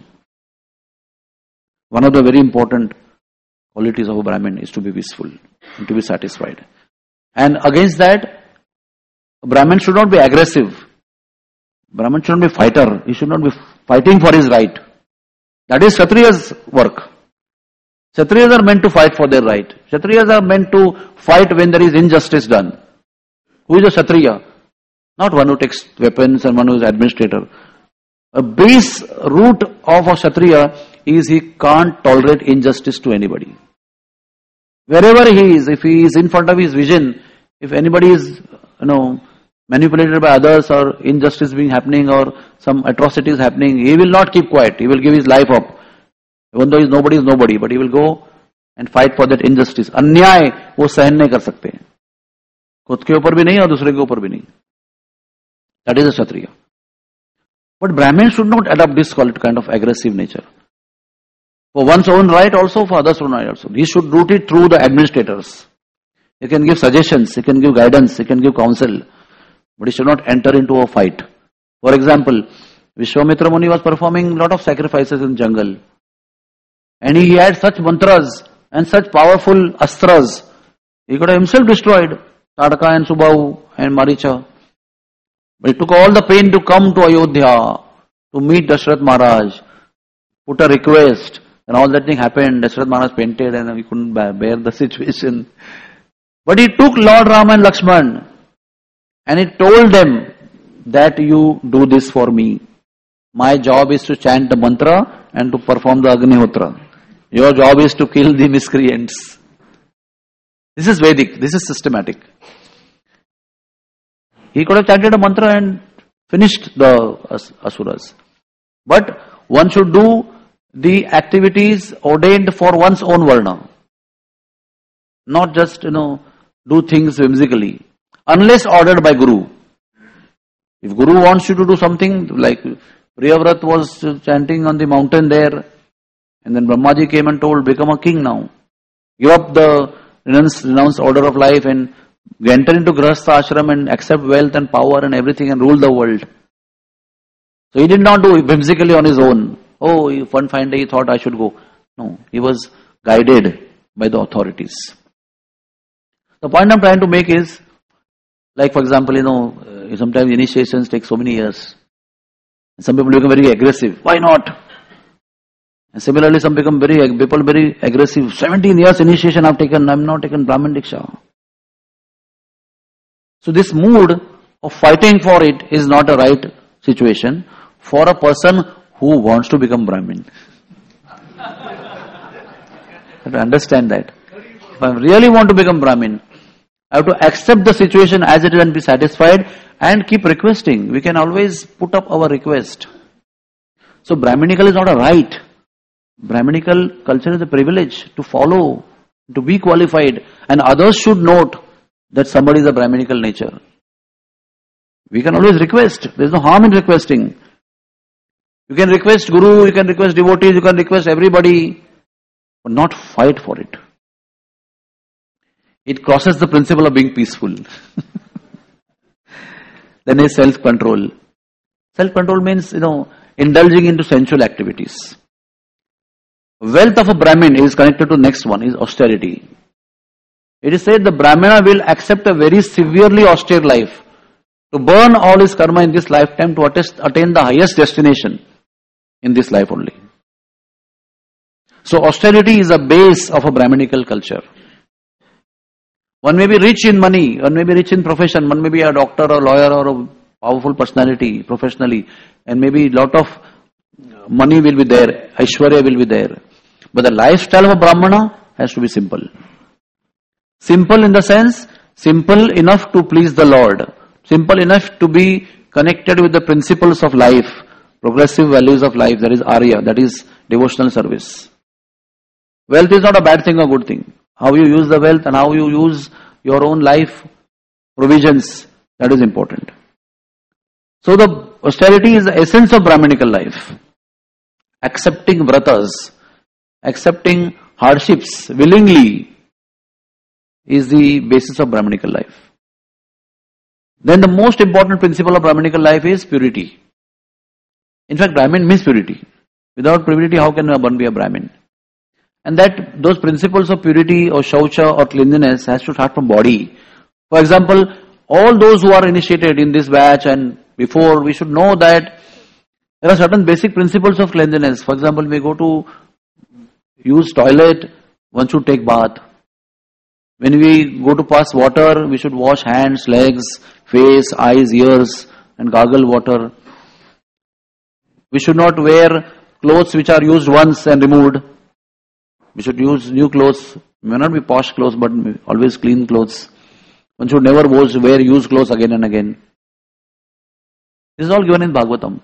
One of the very important qualities of a Brahmin is to be peaceful and to be satisfied. And against that, a Brahmin should not be aggressive. Brahmin should not be fighter. He should not be fighting for his right. That is Kshatriya's work. Kshatriyas are meant to fight for their right. Kshatriyas are meant to fight when there is injustice done. Who is a Kshatriya? Not one who takes weapons and one who is administrator. A base root of a Kshatriya is he can't tolerate injustice to anybody. Wherever he is, if he is in front of his vision, if anybody is, manipulated by others or injustice being happening or some atrocities happening, he will not keep quiet. He will give his life up. Even though nobody is nobody, but he will go and fight for that injustice. अन्याय वो सहन नहीं कर सकते, खुद के ऊपर भी नहीं और दूसरे के ऊपर भी नहीं. That is a Kshatriya. But Brahmin should not adopt this kind of aggressive nature. For one's own right also, for others' own right also. He should root it through the administrators. He can give suggestions, he can give guidance, he can give counsel, but he should not enter into a fight. For example, Vishwamitra Muni was performing a lot of sacrifices in jungle. And he had such mantras and such powerful astras. He could have himself destroyed Tadaka and Subau and Maricha. But it took all the pain to come to Ayodhya, to meet Dashrath Maharaj, put a request, and all that thing happened. Dashrath Maharaj fainted and he couldn't bear the situation. But he took Lord Ram and Lakshman and he told them that you do this for me. My job is to chant the mantra and to perform the Agnihotra. Your job is to kill the miscreants. This is Vedic, this is systematic. He could have chanted a mantra and finished the asuras. But one should do the activities ordained for one's own varna. Not just, do things whimsically. Unless ordered by Guru. If Guru wants you to do something, like Priyavrat was chanting on the mountain there, and then Brahmaji came and told, become a king now. Give up the renounced order of life and enter into Grahastha ashram and accept wealth and power and everything and rule the world. So he did not do it whimsically on his own. Oh, one fine day he thought I should go. No, he was guided by the authorities. The point I'm trying to make is, like for example, sometimes initiations take so many years. Some people become very aggressive. Why not? And similarly, some people very aggressive. 17 years initiation I've taken, I'm not taken Brahmin Diksha. So this mood of fighting for it is not a right situation for a person who wants to become Brahmin. You have to understand that. If I really want to become Brahmin, I have to accept the situation as it is and be satisfied and keep requesting. We can always put up our request. So Brahminical is not a right. Brahminical culture is a privilege to follow, to be qualified, and others should note that somebody is a Brahminical nature. We can always request. There is no harm in requesting. You can request Guru, you can request devotees, you can request everybody. but not fight for it. It crosses the principle of being peaceful. Then is self-control. Self-control means, indulging into sensual activities. Wealth of a Brahmin is connected to next one, is austerity. It is said the Brahmana will accept a very severely austere life to burn all his karma in this lifetime to attain the highest destination in this life only. So austerity is a base of a Brahminical culture. One may be rich in money, one may be rich in profession, one may be a doctor or lawyer or a powerful personality professionally, and maybe lot of money will be there, Aishwarya will be there. But the lifestyle of a Brahmana has to be simple. Simple in the sense, simple enough to please the Lord. Simple enough to be connected with the principles of life, progressive values of life, that is Arya, that is devotional service. Wealth is not a bad thing or good thing. How you use the wealth and how you use your own life provisions, that is important. So the austerity is the essence of Brahminical life. Accepting vratas, accepting hardships willingly is the basis of Brahminical life. Then the most important principle of Brahminical life is purity. In fact, Brahmin means purity. Without purity, how can one be a Brahmin? And that those principles of purity or shaucha or cleanliness has to start from body. For example, all those who are initiated in this batch and before, we should know that there are certain basic principles of cleanliness. For example, we go to use toilet, one should take bath. When we go to pass water, we should wash hands, legs, face, eyes, ears and gargle water. We should not wear clothes which are used once and removed. We should use new clothes. May not be posh clothes, but always clean clothes. One should never wear used clothes again and again. This is all given in Bhagavatam.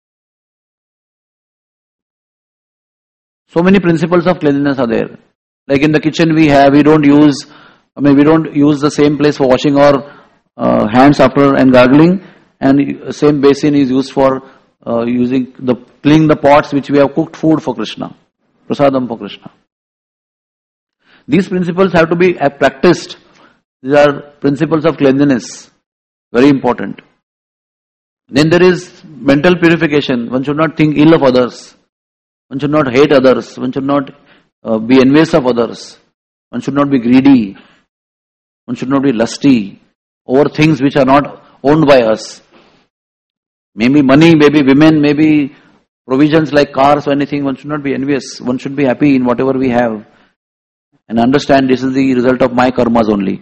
So many principles of cleanliness are there. Like in the kitchen we don't use the same place for washing our hands after and gargling, and same basin is used for cleaning the pots which we have cooked food for Krishna, prasadam for Krishna. These principles have to be practiced. These are principles of cleanliness, very important. Then there is mental purification. One should not think ill of others. One should not hate others. One should not be envious of others. One should not be greedy. One should not be lusty over things which are not owned by us. Maybe money, maybe women, maybe provisions like cars or anything. One should not be envious. One should be happy in whatever we have and understand this is the result of my karmas only.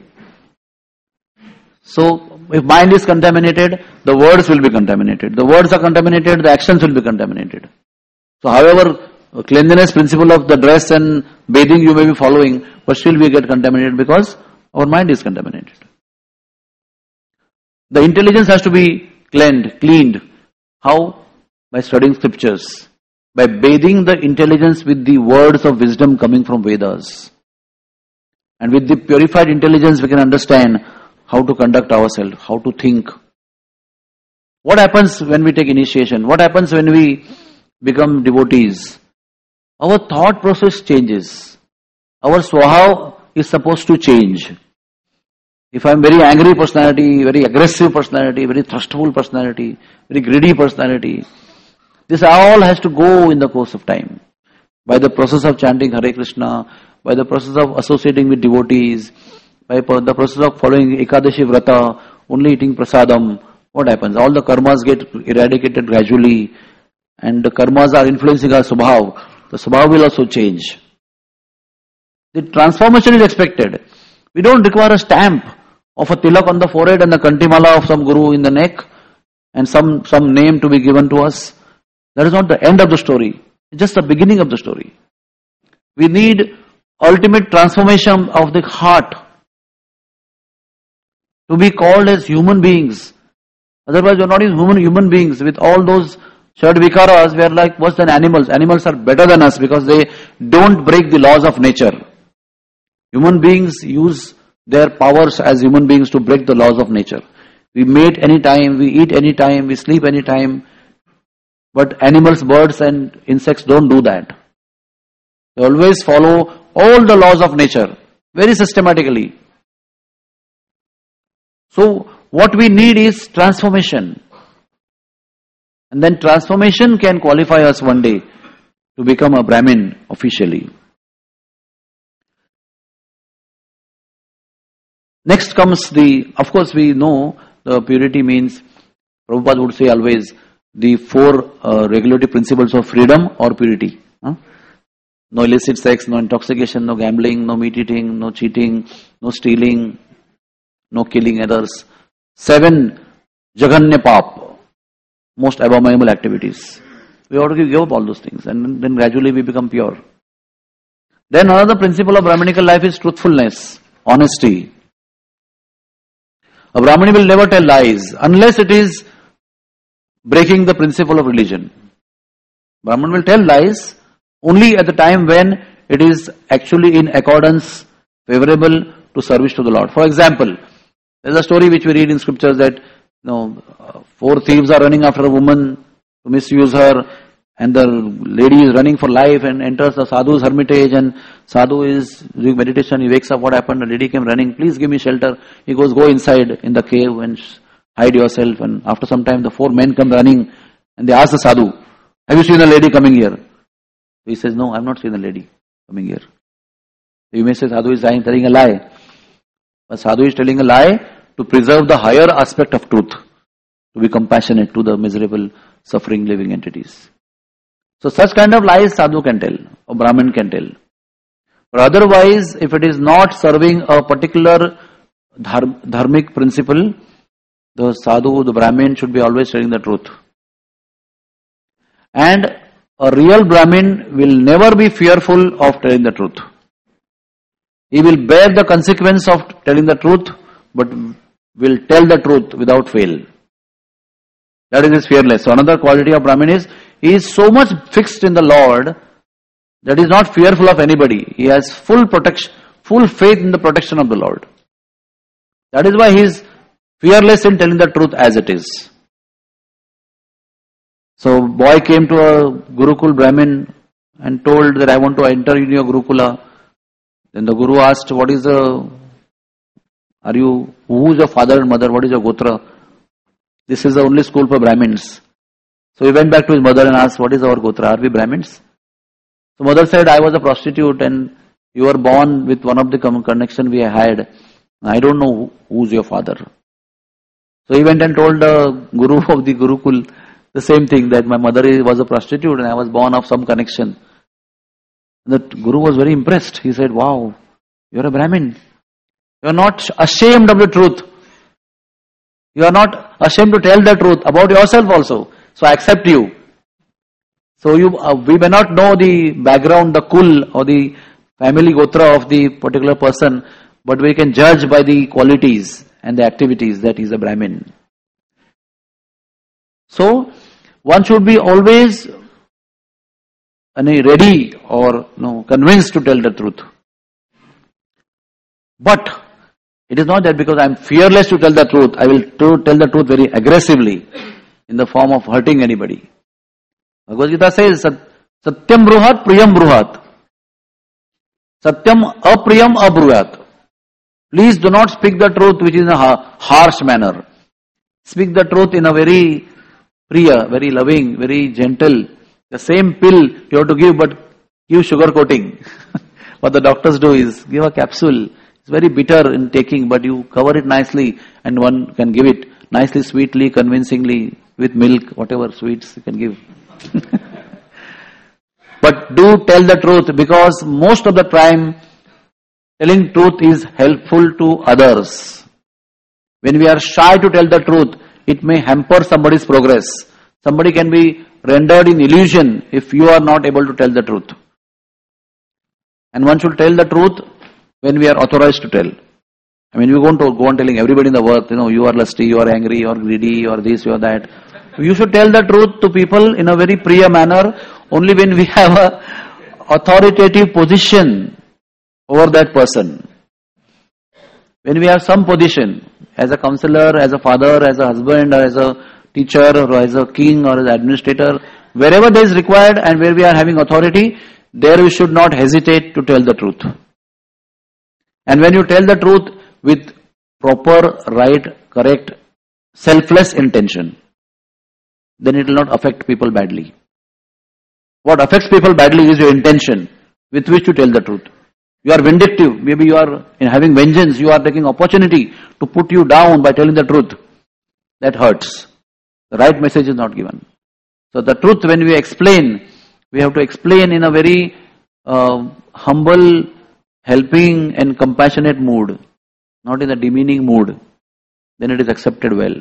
So, if mind is contaminated, the words will be contaminated. The words are contaminated, the actions will be contaminated. So, however, cleanliness principle of the dress and bathing you may be following, but still we get contaminated because our mind is contaminated. The intelligence has to be cleaned. How? By studying scriptures. By bathing the intelligence with the words of wisdom coming from Vedas. And with the purified intelligence we can understand how to conduct ourselves, how to think. What happens when we take initiation? What happens when we become devotees? Our thought process changes. Our swaha is supposed to change. If I am very angry personality, very aggressive personality, very thrustful personality, very greedy personality, this all has to go in the course of time. By the process of chanting Hare Krishna, by the process of associating with devotees, by the process of following Ekadashi Vrata, only eating prasadam, what happens? All the karmas get eradicated gradually, and the karmas are influencing our subhav. The subhav will also change. The transformation is expected. We don't require a stamp of a tilak on the forehead and the kantimala of some guru in the neck and some name to be given to us. That is not the end of the story. It's just the beginning of the story. We need ultimate transformation of the heart to be called as human beings. Otherwise we are not even human beings. With all those Shad Vikaras, we are like worse than animals. Animals are better than us because they don't break the laws of nature. Human beings use their powers as human beings to break the laws of nature. We mate any time, we eat any time, we sleep any time. But animals, birds and insects don't do that. They always follow all the laws of nature, very systematically. So, what we need is transformation. And then transformation can qualify us one day to become a Brahmin officially. Next comes of course we know the purity means, Prabhupada would say always, the four regulative principles of freedom or purity. No illicit sex, no intoxication, no gambling, no meat eating, no cheating, no stealing, no killing others. 7 Jaganya Pap, most abominable activities. We ought to give up all those things, and then gradually we become pure. Then another principle of Brahminical life is truthfulness, honesty. A Brahmani will never tell lies unless it is breaking the principle of religion. Brahman will tell lies only at the time when it is actually in accordance, favorable to service to the Lord. For example, there is a story which we read in scriptures that 4 thieves are running after a woman to misuse her, and the lady is running for life and enters the sadhu's hermitage, and sadhu is doing meditation. He wakes up, what happened? The lady came running, please give me shelter. He goes, go inside in the cave and hide yourself. And after some time the 4 men come running and they ask the sadhu, have you seen a lady coming here? He says, no, I have not seen a lady coming here. You may say sadhu is telling a lie. But sadhu is telling a lie to preserve the higher aspect of truth, to be compassionate to the miserable, suffering living entities. So such kind of lies sadhu can tell, or Brahmin can tell. But otherwise, if it is not serving a particular dharmic principle, the sadhu, the Brahmin should be always telling the truth. And a real Brahmin will never be fearful of telling the truth. He will bear the consequence of telling the truth, but will tell the truth without fail. That is his fearless. So another quality of Brahmin is, he is so much fixed in the Lord that he is not fearful of anybody. He has full protection, full faith in the protection of the Lord. That is why he is fearless in telling the truth as it is. So boy came to a Gurukul Brahmin and told that I want to enter in your Gurukula. Then the Guru asked, who is your father and mother? What is your Gotra? This is the only school for Brahmins. So he went back to his mother and asked, what is our Gotra? Are we Brahmins? So mother said, I was a prostitute and you were born with one of the connection we had. I don't know who's your father. So he went and told the Guru of the Gurukul the same thing, that my mother was a prostitute and I was born of some connection. The Guru was very impressed. He said, wow, you're a Brahmin. You are not ashamed of the truth. You are not ashamed to tell the truth about yourself also. So I accept you. So we may not know the background, the kul or the family gotra of the particular person, but we can judge by the qualities and the activities that he is a Brahmin. So one should be always ready or convinced to tell the truth. But it is not that because I am fearless to tell the truth, I will tell the truth very aggressively in the form of hurting anybody. Bhagavad Gita says, Satyam bruhat, priyam bruhat. Satyam apriyam abruhat. Please do not speak the truth which is in a harsh manner. Speak the truth in a very priya, very loving, very gentle. The same pill you have to give, but give sugar coating. What the doctors do is give a capsule. It's very bitter in taking, but you cover it nicely and one can give it nicely, sweetly, convincingly, with milk, whatever sweets you can give. But do tell the truth, because most of the time telling truth is helpful to others. When we are shy to tell the truth, it may hamper somebody's progress. Somebody can be rendered in illusion if you are not able to tell the truth. And one should tell the truth when we are authorized to tell. I mean, you won't go on telling everybody in the world, you are lusty, you are angry, you are greedy, you are this, you are that. You should tell the truth to people in a very priya manner only when we have a authoritative position over that person. When we have some position, as a counselor, as a father, as a husband, or as a teacher, or as a king, or as an administrator, wherever there is required and where we are having authority, there we should not hesitate to tell the truth. And when you tell the truth with proper, right, correct, selfless intention, then it will not affect people badly. What affects people badly is your intention with which you tell the truth. You are vindictive. Maybe you are in having vengeance. You are taking opportunity to put you down by telling the truth. That hurts. The right message is not given. So the truth, when we explain, we have to explain in a very humble, helping and compassionate mood, not in a demeaning mood. Then it is accepted well.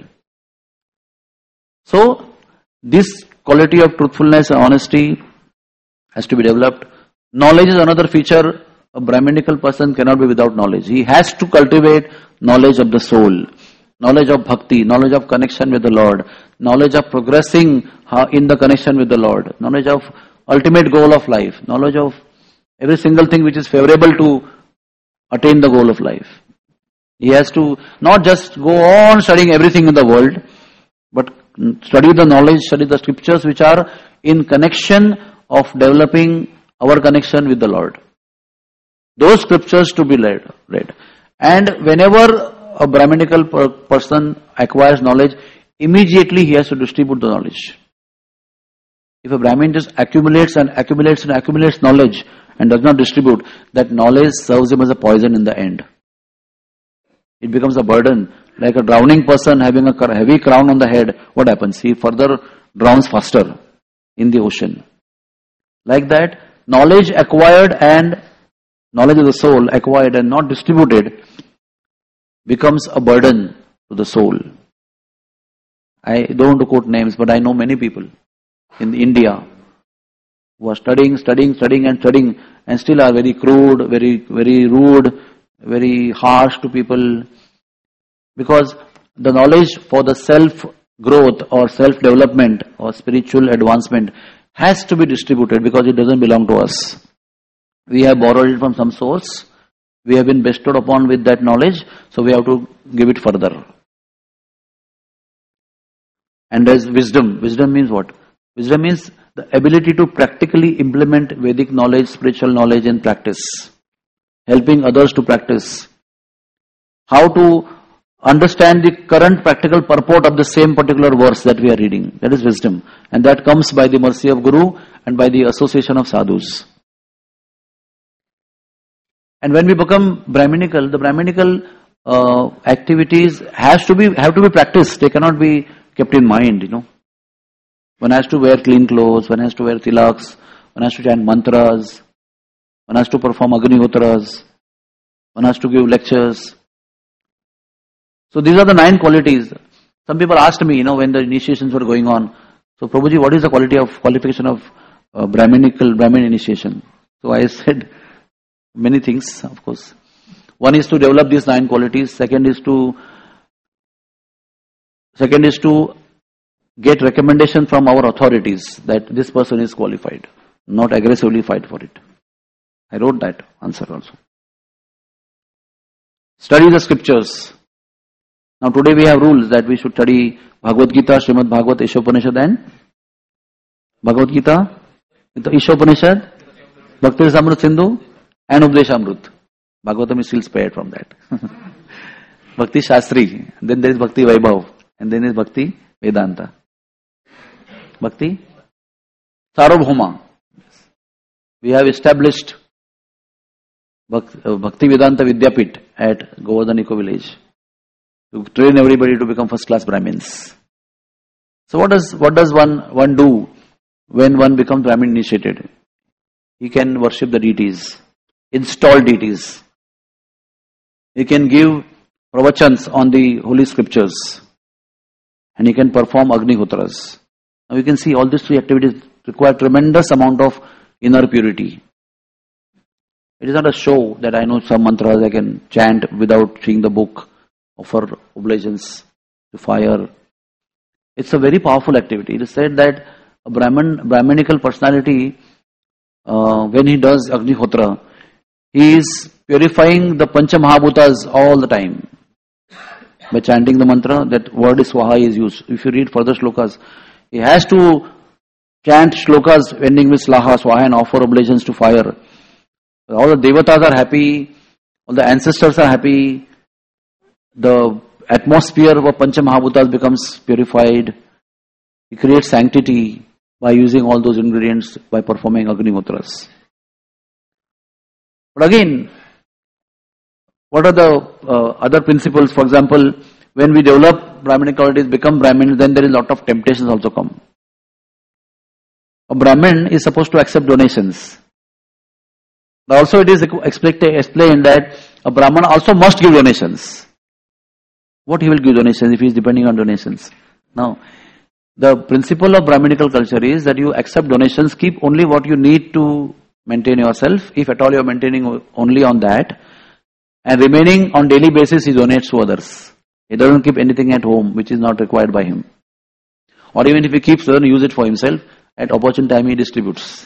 So this quality of truthfulness and honesty has to be developed. Knowledge is another feature. A Brahminical person cannot be without knowledge. He has to cultivate knowledge of the soul, knowledge of bhakti, knowledge of connection with the Lord, knowledge of progressing in the connection with the Lord, knowledge of ultimate goal of life, knowledge of every single thing which is favorable to attain the goal of life. He has to not just go on studying everything in the world, but study the knowledge, study the scriptures which are in connection of developing our connection with the Lord. Those scriptures to be read. And whenever a Brahminical person acquires knowledge, immediately he has to distribute the knowledge. If a Brahmin just accumulates and accumulates and accumulates knowledge and does not distribute, that knowledge serves him as a poison in the end. It becomes a burden. Like a drowning person having a heavy crown on the head, what happens? He further drowns faster in the ocean. Like that, knowledge acquired and knowledge of the soul acquired and not distributed becomes a burden to the soul. I don't want to quote names, but I know many people in India who are studying and still are very crude, very rude, very harsh to people, because the knowledge for the self growth or self development or spiritual advancement has to be distributed, because it doesn't belong to us. We have borrowed it from some source. We have been bestowed upon with that knowledge, so we have to give it further. And there's wisdom. Wisdom means what? Wisdom means the ability to practically implement Vedic knowledge, spiritual knowledge in practice. Helping others to practice. How to understand the current practical purport of the same particular verse that we are reading. That is wisdom. And that comes by the mercy of Guru and by the association of sadhus. And when we become Brahminical, the Brahminical activities have to be practiced. They cannot be kept in mind, One has to wear clean clothes, one has to wear tilaks, one has to chant mantras, one has to perform Agnihotras, one has to give lectures. So these are the 9 qualities. Some people asked me, when the initiations were going on, so Prabhuji, what is the qualification of Brahmin initiation? So I said many things, of course. One is to develop these 9 qualities. Second is to get recommendation from our authorities that this person is qualified, not aggressively fight for it. I wrote that answer also. Study the scriptures. Now today we have rules that we should study Bhagavad Gita, Srimad Bhagavad, Ishopanishad and Bhagavad Gita, Ishopanishad, Bhakti Rasamrita Sindhu and Updeshamrut. Bhagavatam is still spared from that. Bhakti Shastri, then there is Bhakti Vaibhav, and then there is Bhakti Vedanta. Bhakti Sarvabhauma. We have established Bhakti Vedanta Vidyapit at Govardhan Eco Village to train everybody to become first class Brahmins. So what does one do when one becomes Brahmin initiated? He can worship the deities, install deities. He can give pravachans on the holy scriptures, and he can perform Agnihotras. Now you can see all these 3 activities require tremendous amount of inner purity. It is not a show that I know some mantras I can chant without seeing the book, offer oblations to fire. It's a very powerful activity. It is said that a Brahminical personality, when he does Agnihotra, he is purifying the Pancha Mahabhutas all the time. By chanting the mantra, that word is Swaha is used. If you read further shlokas, he has to chant shlokas ending with Slaha, Swaha and offer oblations to fire. All the devatas are happy, all the ancestors are happy, the atmosphere of Pancha Mahabhutas becomes purified. He creates sanctity by using all those ingredients by performing Agnihotras. But again, what are the other principles? For example, when we develop Brahminic qualities, become Brahmin, then there is a lot of temptations also come. A Brahmin is supposed to accept donations. But also it is explained that a Brahman also must give donations. What he will give donations if he is depending on donations? Now, the principle of Brahminical culture is that you accept donations, keep only what you need to maintain yourself, if at all you are maintaining only on that, and remaining on daily basis he donates to others. He doesn't keep anything at home which is not required by him. Or even if he keeps, doesn't use it for himself, at opportune time he distributes.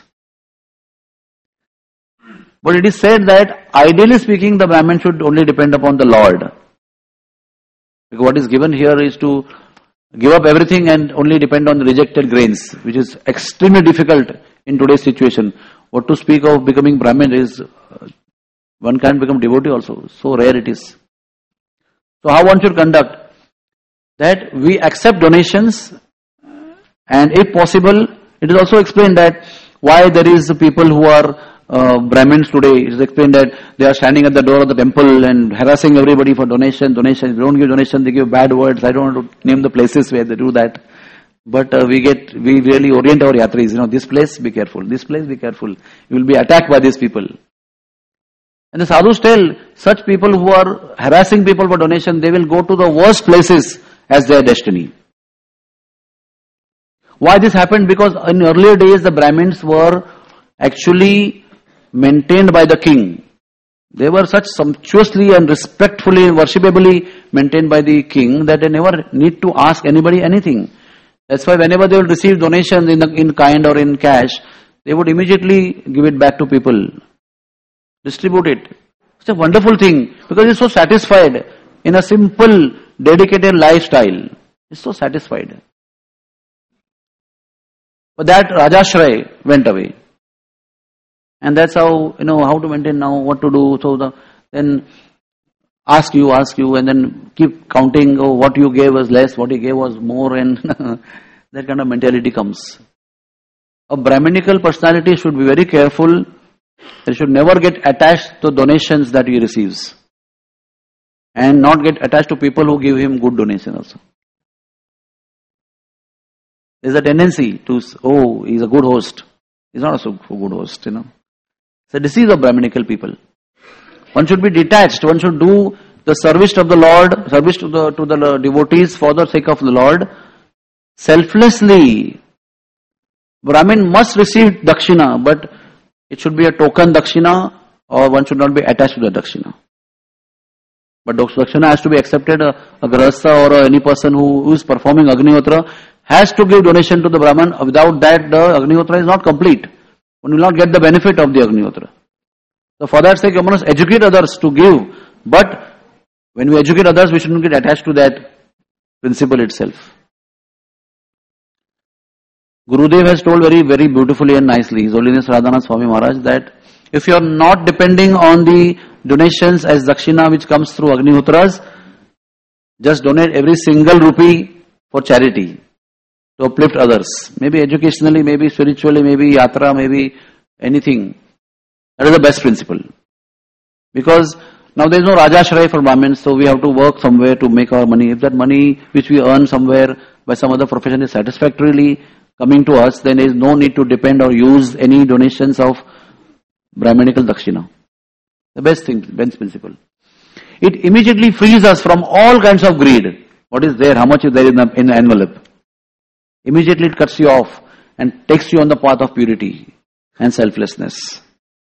But it is said that ideally speaking the Brahmin should only depend upon the Lord. Because what is given here is to give up everything and only depend on the rejected grains, which is extremely difficult in today's situation. What to speak of becoming Brahmin is, one can't become devotee also. So rare it is. So how one should conduct? That we accept donations, and if possible, it is also explained that why there is people who are Brahmins today. It is explained that they are standing at the door of the temple and harassing everybody for donation. If they don't give donation, they give bad words. I don't want to name the places where they do that. But we really orient our yatris. This place, be careful. This place, be careful. You will be attacked by these people. And the sadhus tell, such people who are harassing people for donation, they will go to the worst places as their destiny. Why this happened? Because in earlier days, the Brahmins were actually maintained by the king. They were such sumptuously and respectfully and worshipably maintained by the king that they never need to ask anybody anything. That's why whenever they would receive donations in kind or in cash, they would immediately give it back to people. Distribute it. It's a wonderful thing because it's so satisfied in a simple, dedicated lifestyle. It's so satisfied. But that Rajashray went away. And that's how, how to maintain now, what to do. So then ask you, and then keep counting, what you gave was less, what he gave was more, and that kind of mentality comes. A Brahminical personality should be very careful. He should never get attached to donations that he receives. And not get attached to people who give him good donation also. There's a tendency to, he's a good host. He's not a good host, It's a disease of Brahminical people. One should be detached. One should do the service of the Lord, service to the devotees for the sake of the Lord, selflessly. Brahmin must receive dakshina, but it should be a token dakshina, or one should not be attached to the dakshina. But dakshina has to be accepted. A grahastha or any person who is performing Agnihotra has to give donation to the Brahman. Without that, the Agnihotra is not complete. One will not get the benefit of the Agnihotra. So for that sake, one must educate others to give. But when we educate others, we shouldn't get attached to that principle itself. Gurudev has told very, very beautifully and nicely, His Holiness Radhanath Swami Maharaj, that if you are not depending on the donations as dakshina which comes through Agnihotras, just donate every single rupee for charity, to uplift others. Maybe educationally, maybe spiritually, maybe yatra, maybe anything. That is the best principle. Because now there is no Rajashray for Brahmins, so we have to work somewhere to make our money. If that money which we earn somewhere by some other profession is satisfactorily coming to us, then there is no need to depend or use any donations of Brahminical dakshina. The best thing, best principle. It immediately frees us from all kinds of greed. What is there? How much is there in the envelope? Immediately it cuts you off and takes you on the path of purity and selflessness.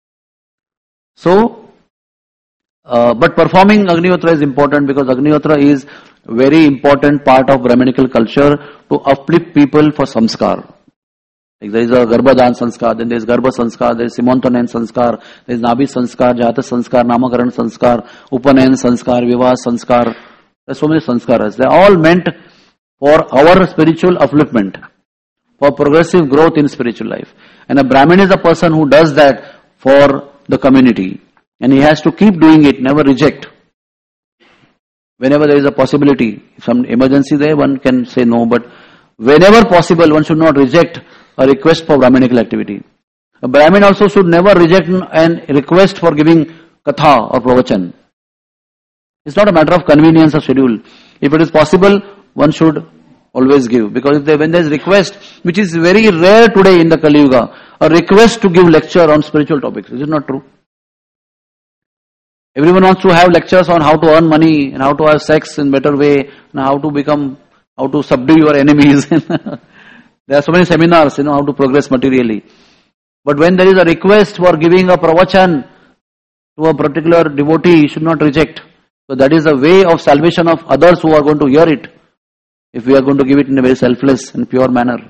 So, but performing Agnihotra is important because Agnihotra is a very important part of Brahminical culture to uplift people for samskar. Like there is a Garbhadan sanskar, then there is Garbha sanskar, there is Simantanan sanskar, there is Nabhi sanskar, Jata sanskar, Namakaran sanskar, Upanayan sanskar, Vivah sanskar. There are so many sanskaras. They are all meant for our spiritual upliftment. for progressive growth in spiritual life. And a Brahmin is a person who does that for the community. And he has to keep doing it, never reject. Whenever there is a possibility, some emergency there, one can say no, but whenever possible, one should not reject a request for Brahminical activity. A Brahmin also should never reject an request for giving katha or pravachan. It's not a matter of convenience or schedule. If it is possible, one should always give. Because when there is request, which is very rare today in the Kali Yuga, a request to give lecture on spiritual topics. Is it not true? Everyone wants to have lectures on how to earn money and how to have sex in better way and how to subdue your enemies. There are so many seminars, how to progress materially. But when there is a request for giving a pravachan to a particular devotee, you should not reject. So that is a way of salvation of others who are going to hear it, if we are going to give it in a very selfless and pure manner.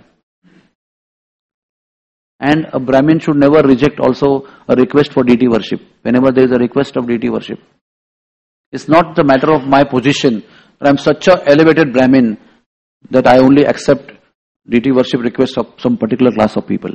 And a Brahmin should never reject also a request for deity worship. Whenever there is a request of deity worship, it's not the matter of my position, but I am such an elevated Brahmin that I only accept deity worship requests of some particular class of people.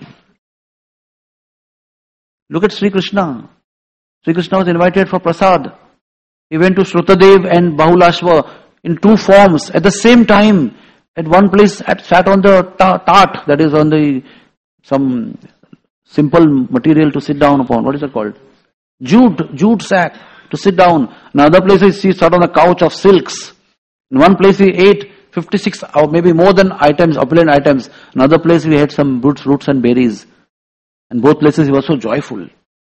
Look at Sri Krishna. Sri Krishna was invited for prasad. He went to Shrutadev and Bahulashva in two forms at the same time. At one place sat on the tart, that is on the some simple material to sit down upon. What is it called? Jute sack to sit down. In other places he sat on a couch of silks. In one place he ate 56 or maybe more than items, opulent items. In another place we had some roots and berries. In both places he was so joyful.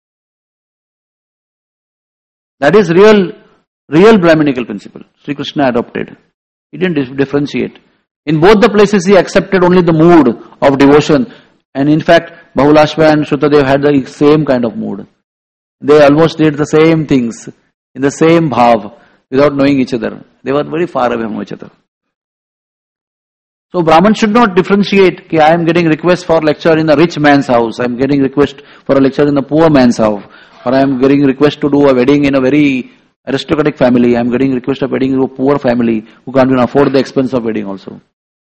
That is real Brahminical principle. Sri Krishna adopted. He didn't differentiate. In both the places he accepted only the mood of devotion. And in fact, Bahulashva and Shrutadev had the same kind of mood. They almost did the same things, in the same bhav, without knowing each other. They were very far away from each other. So Brahman should not differentiate, I am getting request for lecture in a rich man's house, I am getting request for a lecture in a poor man's house, or I am getting request to do a wedding in a very aristocratic family, I am getting request of wedding in a poor family who can't even afford the expense of wedding also.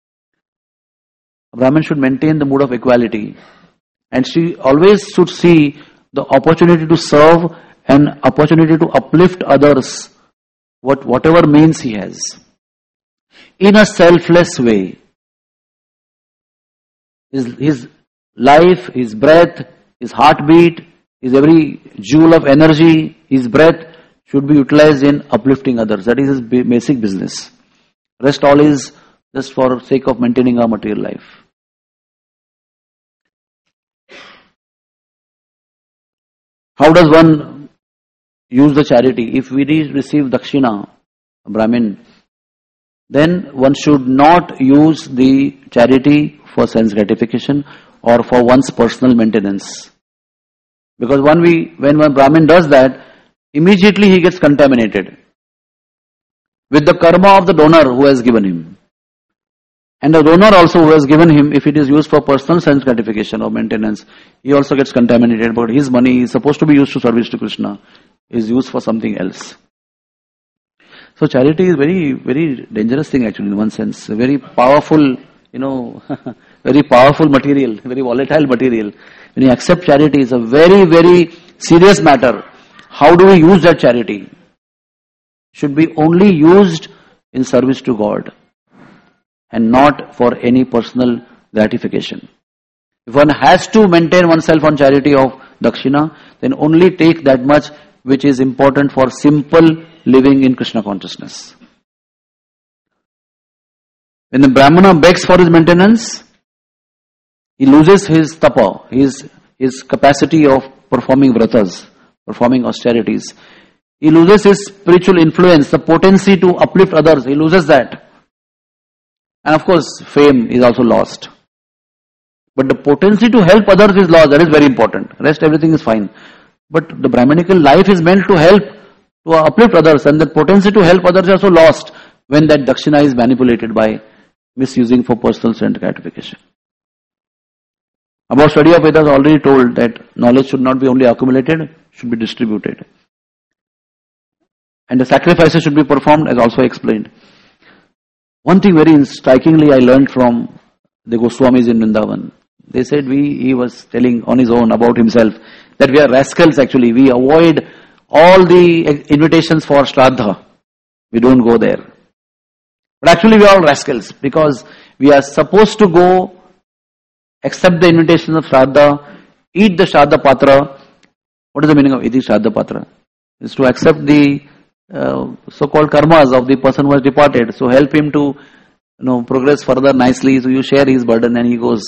A Brahmin should maintain the mood of equality, and she always should see the opportunity to serve and opportunity to uplift others, whatever means he has, in a selfless way. His life, his breath, his heartbeat, his every joule of energy, his breath should be utilized in uplifting others. That is his basic business. Rest all is just for sake of maintaining our material life. How does one use the charity? If we receive dakshina, Brahmin, then one should not use the charity for sense gratification or for one's personal maintenance. Because when one Brahmin does that, immediately he gets contaminated with the karma of the donor who has given him. And the donor also who has given him, if it is used for personal sense gratification or maintenance, he also gets contaminated. But his money is supposed to be used to service to Krishna, is used for something else. So charity is very, very dangerous thing actually in one sense. A very powerful, very powerful material, very volatile material. When you accept charity, it's a very, very serious matter. How do we use that charity? Should be only used in service to God and not for any personal gratification. If one has to maintain oneself on charity of dakshina, then only take that much which is important for simple living in Krishna consciousness. When the Brahmana begs for his maintenance, he loses his tapa, his capacity of performing vratas, performing austerities. He loses his spiritual influence, the potency to uplift others, he loses that. And of course, fame is also lost. But the potency to help others is lost, that is very important. Rest everything is fine. But the Brahminical life is meant to help, to uplift others, and the potency to help others is also lost when that dakshina is manipulated by misusing for personal sense gratification. About study of Vedas, already told that knowledge should not be only accumulated, should be distributed. And the sacrifices should be performed, as also explained. One thing very strikingly I learned from the Goswamis in Vrindavan. They said he was telling on his own about himself that we are rascals actually. We avoid all the invitations for Shraddha. We don't go there. But actually we are all rascals because we are supposed to go, accept the invitation of Shraddha, eat the Shraddha Patra. What is the meaning of eating Shraddha Patra? It's to accept the so-called karmas of the person who has departed. So help him to progress further nicely. So you share his burden and he goes.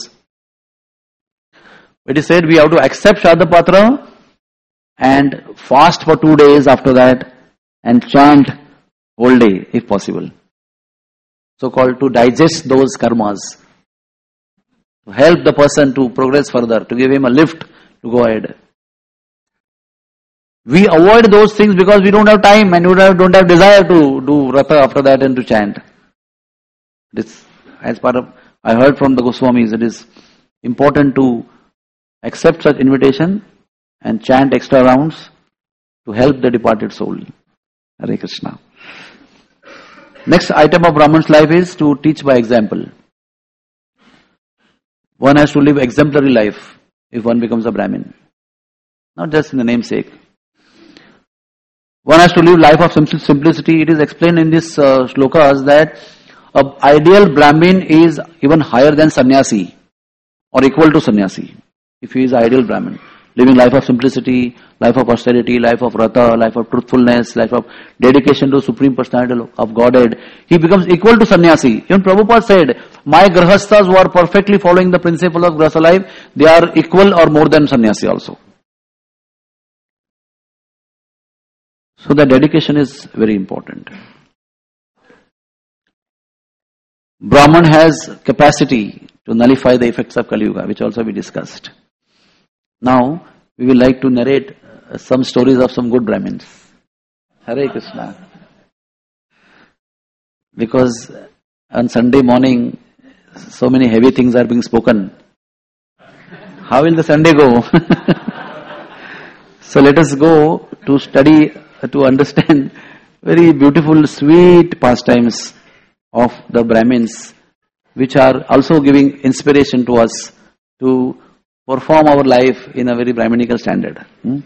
It is said we have to accept Shraddha Patra and fast for 2 days after that and chant whole day if possible. So called to digest those karmas. To help the person to progress further, to give him a lift to go ahead. We avoid those things because we don't have time and we don't have desire to do Ratha after that and to chant. This, as part of, I heard from the Goswamis, it is important to accept such invitation and chant extra rounds to help the departed soul. Hare Krishna. Next item of Brahman's life is to teach by example. One has to live exemplary life if one becomes a Brahmin. Not just in the namesake. One has to live life of simplicity. It is explained in this shlokas that an ideal Brahmin is even higher than sannyasi or equal to sannyasi if he is ideal Brahmin. Living life of simplicity, life of austerity, life of Ratha, life of truthfulness, life of dedication to Supreme Personality of Godhead. He becomes equal to sannyasi. Even Prabhupada said, my grahasthas who are perfectly following the principle of grahastha life, they are equal or more than sannyasi also. So the dedication is very important. Brahman has capacity to nullify the effects of Kali Yuga, which also we discussed. Now, we will like to narrate some stories of some good Brahmins. Hare Krishna. Because on Sunday morning, so many heavy things are being spoken. How will the Sunday go? So let us go to study, to understand very beautiful, sweet pastimes of the Brahmins, which are also giving inspiration to us to perform our life in a very Brahminical standard.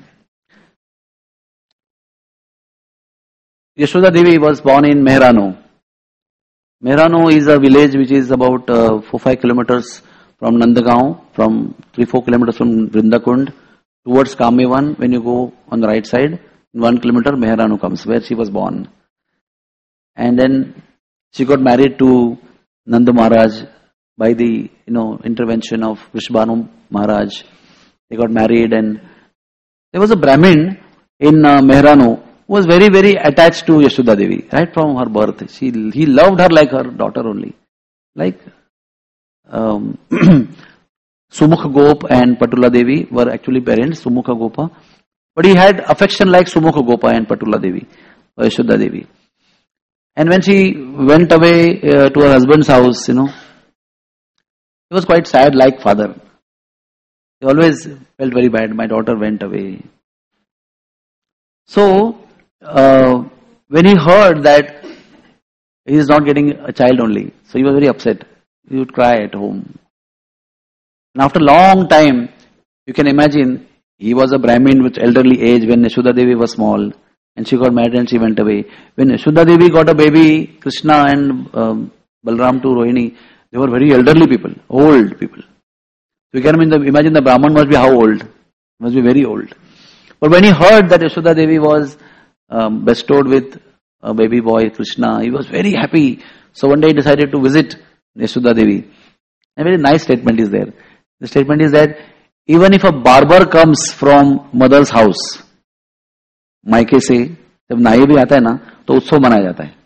Yashoda Devi was born in Mehrano. Mehrano is a village which is about 4-5 kilometers from Nandagaon, from 3-4 kilometers from Vrindakund, towards Kamevan. When you go on the right side, 1 kilometer Mehrano comes, where she was born. And then she got married to Nanda Maharaj by the intervention of Vrishabhanu Maharaj. They got married, and there was a Brahmin in Mehrano who was very, very attached to Yashoda Devi right from her birth. He loved her like her daughter only. Like Sumukha Gop and Patula Devi were actually parents, Sumukha Gopa. But he had affection like Sumukha Gopa and Patula Devi, or Yashoda Devi. And when she went away to her husband's house, he was quite sad like father. He always felt very bad. My daughter went away. So, when he heard that he is not getting a child only, so he was very upset. He would cry at home. And after a long time, you can imagine, he was a Brahmin with elderly age when Yashoda Devi was small. And she got married and she went away. When Yashoda Devi got a baby, Krishna and Balram to Rohini, they were very elderly people, old people. So you can imagine the Brahman must be how old? Must be very old. But when he heard that Yashoda Devi was bestowed with a baby boy, Krishna, he was very happy. So one day he decided to visit Yashoda Devi. A very nice statement is there. The statement is that even if a barber comes from mother's house, मायके से जब नाई भी आता है ना तो उत्सव मनाया जाता है.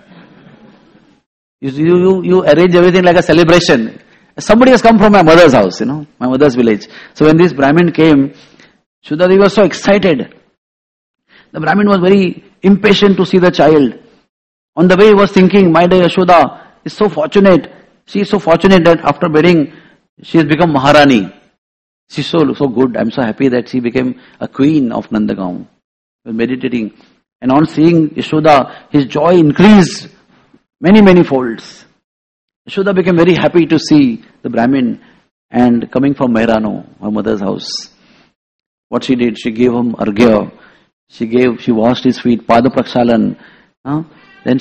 You arrange everything like a celebration. Somebody has come from my mother's house, my mother's village. So when this Brahmin came, Yashoda Devi was so excited. The Brahmin was very impatient to see the child. On the way he was thinking, my dear Yashoda is so fortunate. She is so fortunate that after wedding, she has become Maharani. She's so good. I'm so happy that she became a queen of Nandagaon. Meditating, and on seeing Yashoda, his joy increased many folds. Yashoda became very happy to see the Brahmin and coming from Mehrano, her mother's house. What she did, she gave him arghya. She washed his feet, pada prakshalan. Then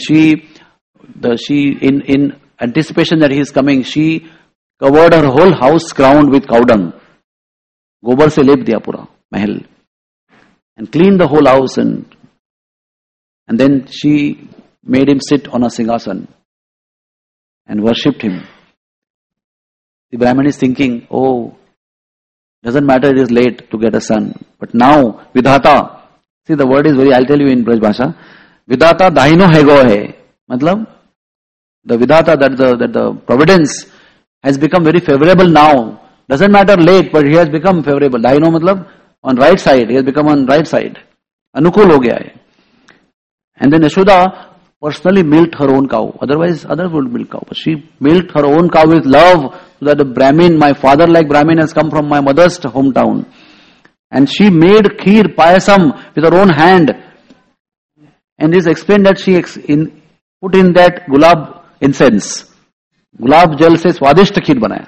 in anticipation that he is coming, she covered her whole house ground with cow dung. Gobar se lep diya pura mahal. And cleaned the whole house and then she made him sit on a singhasan and worshipped him. The Brahmin is thinking, oh, doesn't matter, it is late to get a son. But now, Vidhata, see the word is I'll tell you in Braj Bhasha, Vidhata dahino hego hai. Matlab, the Vidhata, that the providence has become very favorable now. Doesn't matter late, but he has become favorable. Dahino matlab, on right side, he has become on right side. Anukul ho gaya hai. And then Yashoda personally milked her own cow. Otherwise, others would milk cow. But she milked her own cow with love, so that the Brahmin, my father-like Brahmin, has come from my mother's hometown. And she made kheer, payasam, with her own hand. And it is explained that she put in that gulab incense. Gulab jal se swadishta kheer banaya.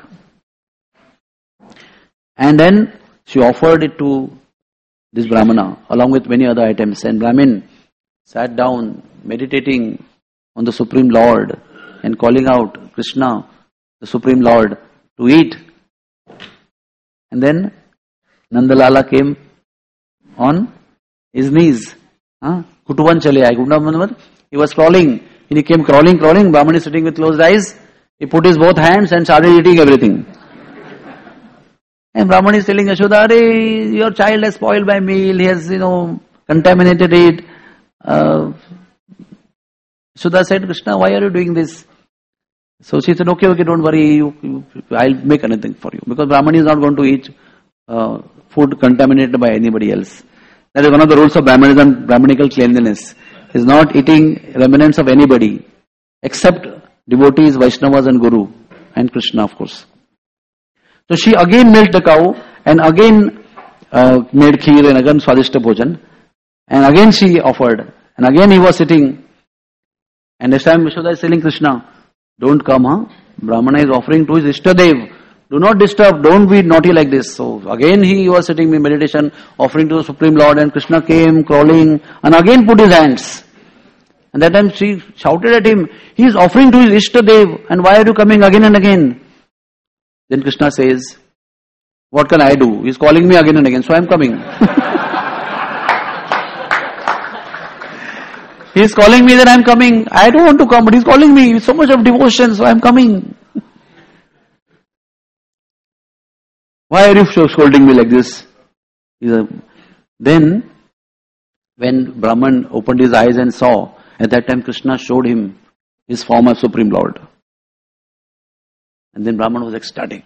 And then she offered it to this Brahmana, along with many other items. And Brahmin sat down, meditating on the Supreme Lord and calling out Krishna, the Supreme Lord, to eat. And then Nandalala came on his knees. Kutuvan chale aaye. He was crawling. He came crawling. Brahman is sitting with closed eyes. He put his both hands and started eating everything. And Brahman is telling Yashoda, your child has spoiled my meal. He has, contaminated it. Yashoda said, Krishna, why are you doing this? So she said, okay, don't worry, I'll make anything for you. Because Brahman is not going to eat food contaminated by anybody else. That is one of the rules of Brahmanism, Brahmanical cleanliness. Is not eating remnants of anybody, except devotees, Vaishnavas and Guru, and Krishna of course. So she again milked the cow, and again made kheer, and again swadishta bhojan. And again she offered, and again he was sitting. And this time Yashoda is telling Krishna, don't come, Brahmana is offering to his Ishtadev. Do not disturb, don't be naughty like this. So again he was sitting in meditation, offering to the Supreme Lord, and Krishna came crawling, and again put his hands. And that time she shouted at him, he is offering to his Ishtadev, and why are you coming again and again? Then Krishna says, what can I do? He is calling me again and again, so I am coming. He is calling me, then I am coming. I don't want to come, but he is calling me with so much of devotion, so I am coming. Why are you scolding me like this? Then, when Brahman opened his eyes and saw, at that time Krishna showed him his form as Supreme Lord. And then Brahman was ecstatic.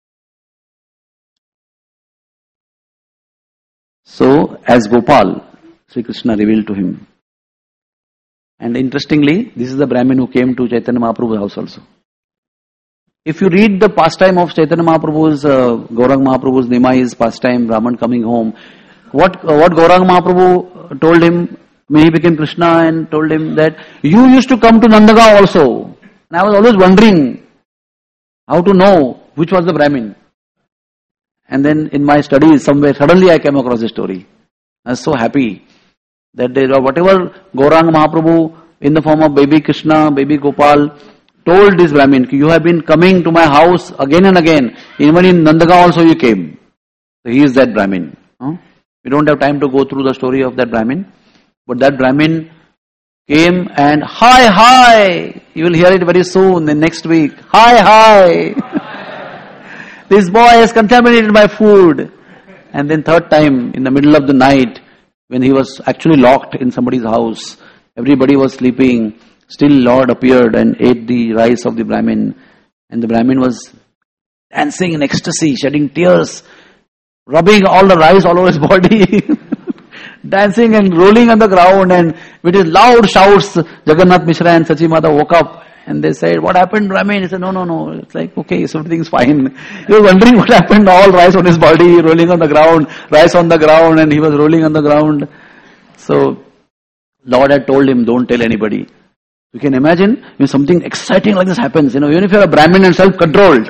So, as Gopal, Sri Krishna revealed to him. And interestingly, this is the Brahmin who came to Chaitanya Mahaprabhu's house also. If you read the pastime of Chaitanya Mahaprabhu's, Gauranga Mahaprabhu's Nimai's pastime, Brahman coming home, what Gauranga Mahaprabhu told him, when he became Krishna, and told him that, you used to come to Nandagaon also. And I was always wondering how to know which was the Brahmin. And then in my studies somewhere, suddenly I came across this story. I was so happy that whatever Gauranga Mahaprabhu in the form of baby Krishna, baby Gopal, told this Brahmin, you have been coming to my house again and again. Even in Nandagaon also you came. So he is that Brahmin. We don't have time to go through the story of that Brahmin. But that Brahmin came and, hi, you will hear it very soon, in next week. Hi. This boy has contaminated my food. And then third time, in the middle of the night, when he was actually locked in somebody's house, everybody was sleeping, still Lord appeared and ate the rice of the Brahmin. And the Brahmin was dancing in ecstasy, shedding tears, rubbing all the rice all over his body, dancing and rolling on the ground, and with his loud shouts, Jagannath Mishra and Sachi Mata woke up and they said, what happened, Brahmin? He said, no. It's like, okay, so everything's fine. He was wondering what happened, all rice on his body, rolling on the ground, rice on the ground, and he was rolling on the ground. So, Lord had told him, don't tell anybody. You can imagine when something exciting like this happens, even if you're a Brahmin and self-controlled,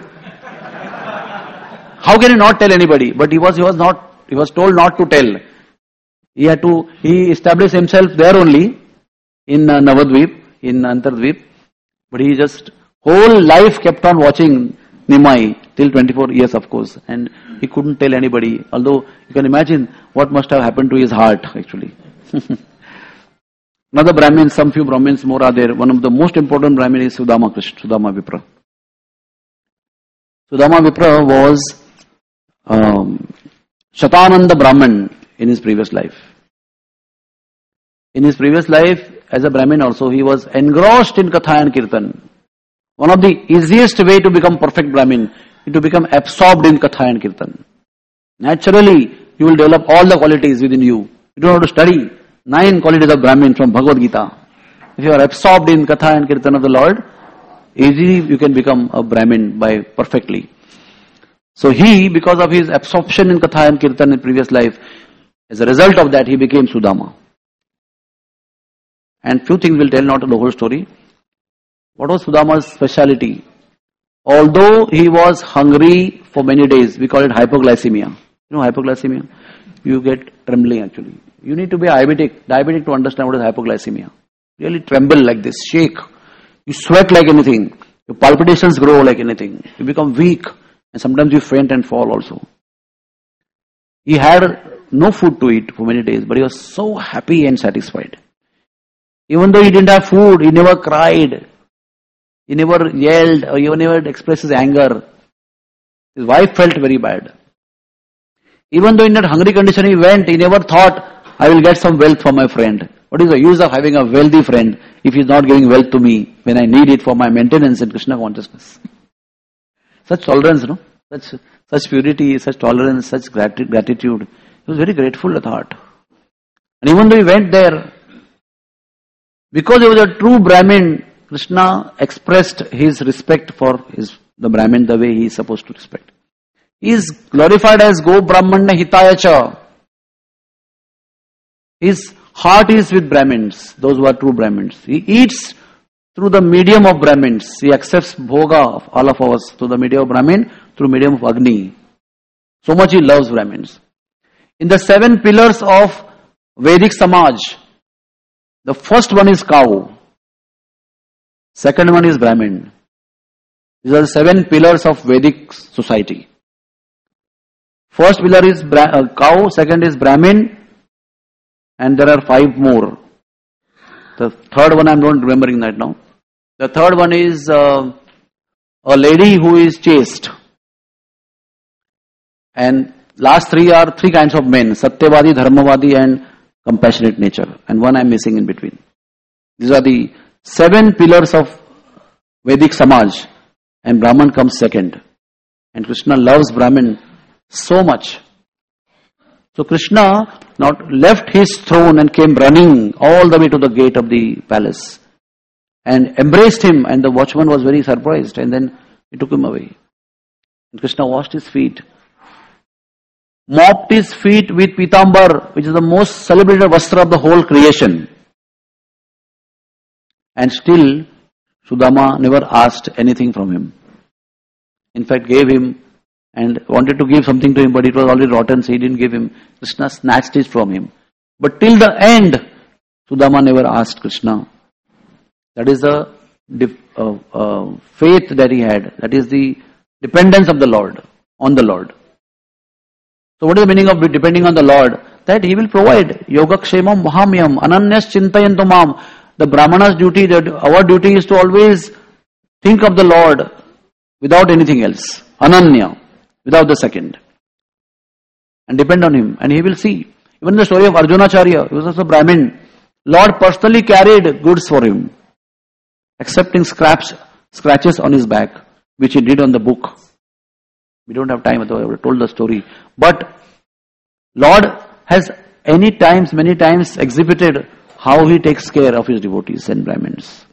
how can you not tell anybody? But he was told not to tell. He established himself there only in Navadvip, in Antardvip, but he just whole life kept on watching Nimai till 24 years, of course, and he couldn't tell anybody. Although you can imagine what must have happened to his heart, actually. Another Brahmin, some few Brahmins more are there. One of the most important Brahmin is Sudama Vipra. Sudama Vipra was Shatananda Brahman in his previous life. In his previous life, as a Brahmin also, he was engrossed in Katha and Kirtan. One of the easiest way to become perfect Brahmin is to become absorbed in Katha and Kirtan. Naturally, you will develop all the qualities within you. You don't have to study 9 qualities of Brahmin from Bhagavad Gita. If you are absorbed in Katha and Kirtan of the Lord, easily you can become a Brahmin perfectly. So he, because of his absorption in Katha and Kirtan in previous life, as a result of that, he became Sudama. And few things will tell, not the whole story. What was Sudama's speciality? Although he was hungry for many days, we call it hypoglycemia. You know hypoglycemia? You get trembling actually. You need to be diabetic to understand what is hypoglycemia. Really tremble like this, shake. You sweat like anything. Your palpitations grow like anything. You become weak and sometimes you faint and fall also. He had no food to eat for many days, but he was so happy and satisfied. Even though he didn't have food, he never cried. He never yelled or he never expressed his anger. His wife felt very bad. Even though in that hungry condition he went, he never thought, I will get some wealth from my friend. What is the use of having a wealthy friend if he is not giving wealth to me when I need it for my maintenance in Krishna consciousness? Such tolerance, such purity, such tolerance, such gratitude. He was very grateful at heart. And even though he went there, because he was a true Brahmin, Krishna expressed his respect for the Brahmin the way he is supposed to respect. He is glorified as Go Brahmana Hitayacha. His heart is with Brahmins, those who are true Brahmins. He eats through the medium of Brahmins. He accepts bhoga of all of us through the medium of Brahmin, through medium of Agni. So much he loves Brahmins. In the 7 pillars of Vedic Samaj, the first one is cow. Second one is Brahmin. These are the 7 pillars of Vedic society. First pillar is cow, second is Brahmin, and there are 5 more. The third one I am not remembering right now. The third one is a lady who is chaste. And last 3 are 3 kinds of men, Satyavadi, Dharmavadi and compassionate nature. And one I am missing in between. These are the 7 pillars of Vedic Samaj. And Brahman comes second. And Krishna loves Brahmin so much. So Krishna not left his throne and came running all the way to the gate of the palace. And embraced him, and the watchman was very surprised. And then he took him away. And Krishna washed his feet. Mopped his feet with Pitambar, which is the most celebrated vastra of the whole creation. And still, Sudama never asked anything from him. In fact, gave him and wanted to give something to him, but it was already rotten, so he didn't give him. Krishna snatched it from him. But till the end, Sudama never asked Krishna. That is the faith that he had. That is the dependence of the Lord, on the Lord. So what is the meaning of depending on the Lord? That He will provide. Yogakshemam mahamyam ananyas chintayantu mam. The Brahmana's duty, our duty is to always think of the Lord without anything else. Ananya, without the second. And depend on Him. And He will see. Even the story of Arjunacharya, he was also Brahmin. Lord personally carried goods for him. Excepting scratches on his back, which He did on the book. We don't have time, otherwise I would have told the story. But Lord has many times exhibited how He takes care of His devotees and Brahmins.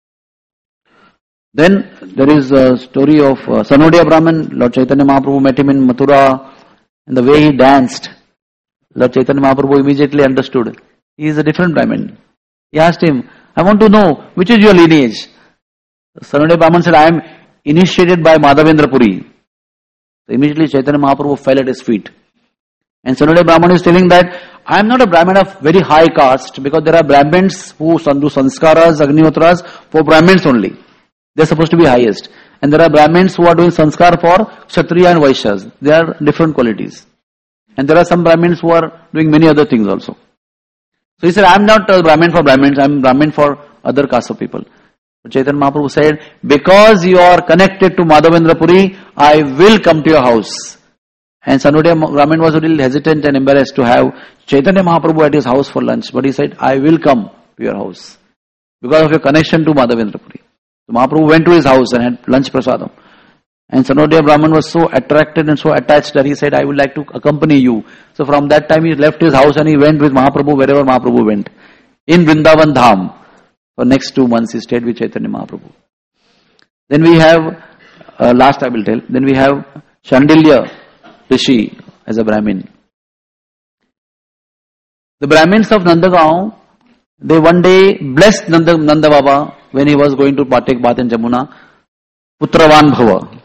Then there is a story of Sanodia Brahman. Lord Chaitanya Mahaprabhu met him in Mathura, and the way he danced, Lord Chaitanya Mahaprabhu immediately understood. He is a different Brahmin. He asked him, I want to know which is your lineage. Sanode Brahman said, I am initiated by Madhavendra Puri. So immediately Chaitanya Mahaprabhu fell at his feet. And Sanode Brahman is telling that I am not a Brahmin of very high caste, because there are Brahmins who do sanskaras, agnihotras for Brahmins only. They are supposed to be highest. And there are Brahmins who are doing sanskar for Kshatriya and Vaishyas. They are different qualities. And there are some Brahmins who are doing many other things also. So he said, I am not a Brahmin for Brahmins, I am Brahmin for other castes of people. But Chaitanya Mahaprabhu said, because you are connected to Madhavendra Puri, I will come to your house. And Sanode Brahmin was a little hesitant and embarrassed to have Chaitanya Mahaprabhu at his house for lunch. But he said, I will come to your house because of your connection to Madhavendra Puri. So Mahaprabhu went to his house and had lunch prasadam. And Sanode Brahman was so attracted and so attached that he said, I would like to accompany you. So from that time he left his house and he went with Mahaprabhu wherever Mahaprabhu went. In Vrindavan Dham. For next 2 months he stayed with Chaitanya Mahaprabhu. Then we have, last I will tell, then we have Shandilya Rishi as a Brahmin. The Brahmins of Nandagaon, they one day blessed Nanda Baba when he was going to partake bath in Jamuna, Putravan Bhava.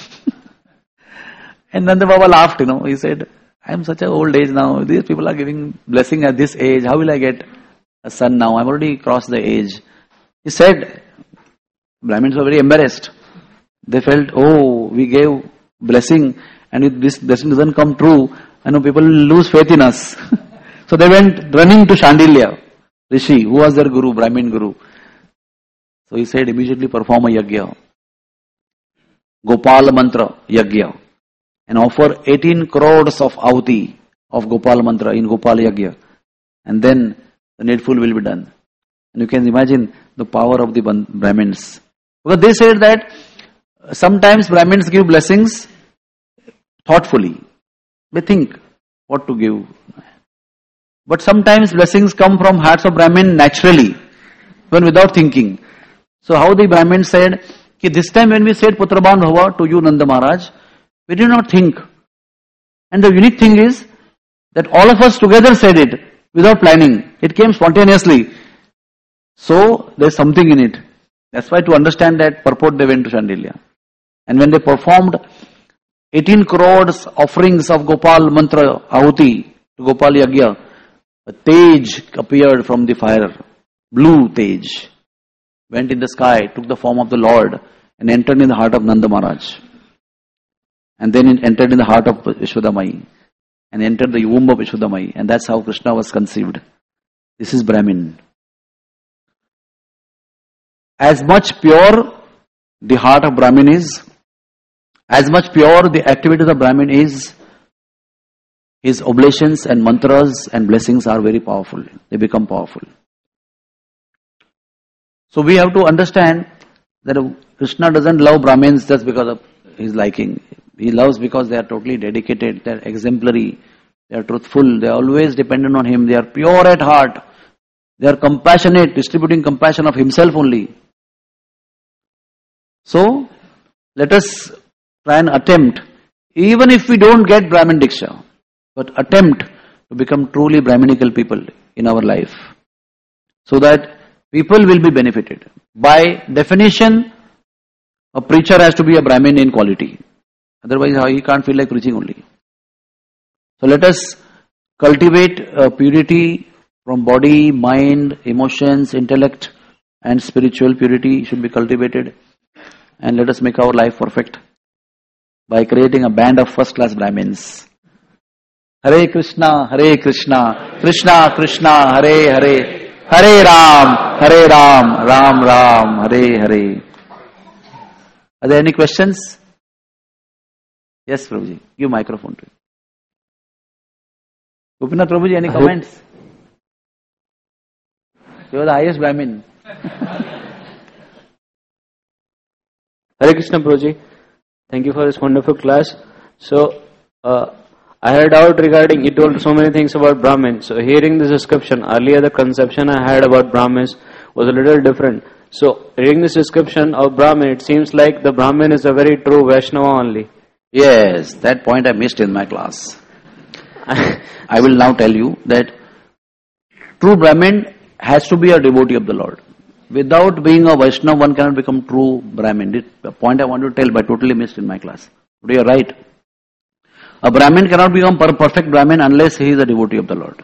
And Nanda Baba laughed, he said, I am such an old age now, these people are giving blessing at this age, how will I get a son now? I have already crossed the age. He said, Brahmins were very embarrassed. They felt, oh, we gave blessing, and if this blessing doesn't come true, people lose faith in us. So they went running to Shandilya Rishi, who was their guru, Brahmin guru. So he said, immediately perform a yajna, Gopal Mantra yajna, and offer 18 crores of ahuti of Gopal Mantra in Gopal yajna, and then the needful will be done. And you can imagine the power of the Brahmins. Because they said that sometimes Brahmins give blessings thoughtfully. They think what to give. But sometimes blessings come from hearts of Brahmin naturally, even without thinking. So how the Brahmin said, this time when we said Putraban Bhava to you Nanda Maharaj, we did not think. And the unique thing is that all of us together said it without planning. It came spontaneously. So there is something in it. That's why to understand that purport they went to Shandilya. And when they performed 18 crores offerings of Gopal Mantra Ahuti to Gopal Yagya, a Tej appeared from the fire, blue Tej, went in the sky, took the form of the Lord and entered in the heart of Nanda Maharaj. And then it entered in the heart of Yashodamai and entered the womb of Yashodamai, and that's how Krishna was conceived. This is Brahmin. As much pure the heart of Brahmin is, as much pure the activities of Brahmin is, his oblations and mantras and blessings are very powerful. They become powerful. So we have to understand that Krishna doesn't love Brahmins just because of his liking. He loves because they are totally dedicated, they are exemplary, they are truthful, they are always dependent on him, they are pure at heart, they are compassionate, distributing compassion of himself only. So, let us try and attempt, even if we don't get Brahmin Diksha, but attempt to become truly Brahminical people in our life, so that people will be benefited. By definition, a preacher has to be a Brahmin in quality. Otherwise, he can't feel like preaching only. So let us cultivate purity from body, mind, emotions, intellect, and spiritual purity should be cultivated. And let us make our life perfect by creating a band of first-class Brahmins. Hare Krishna, Krishna Krishna, Hare Hare, Hare Ram, Ram Ram, Hare Hare. Are there any questions? Yes, Prabhuji. Give microphone to you. Gopinath Prabhuji, any comments? You are the highest Brahmin. Hare Krishna Prabhuji. Thank you for this wonderful class. So, I had doubt regarding, you told so many things about Brahmins. So, hearing this description, earlier the conception I had about Brahmins was a little different. So, reading this description of Brahmin, it seems like the Brahmin is a very true Vaishnava only. Yes, that point I missed in my class. I will now tell you that true Brahmin has to be a devotee of the Lord. without being a Vaishnava, one cannot become true Brahmin. This point I want to tell, but totally missed in my class. But you are right. A Brahmin cannot become perfect Brahmin unless he is a devotee of the Lord.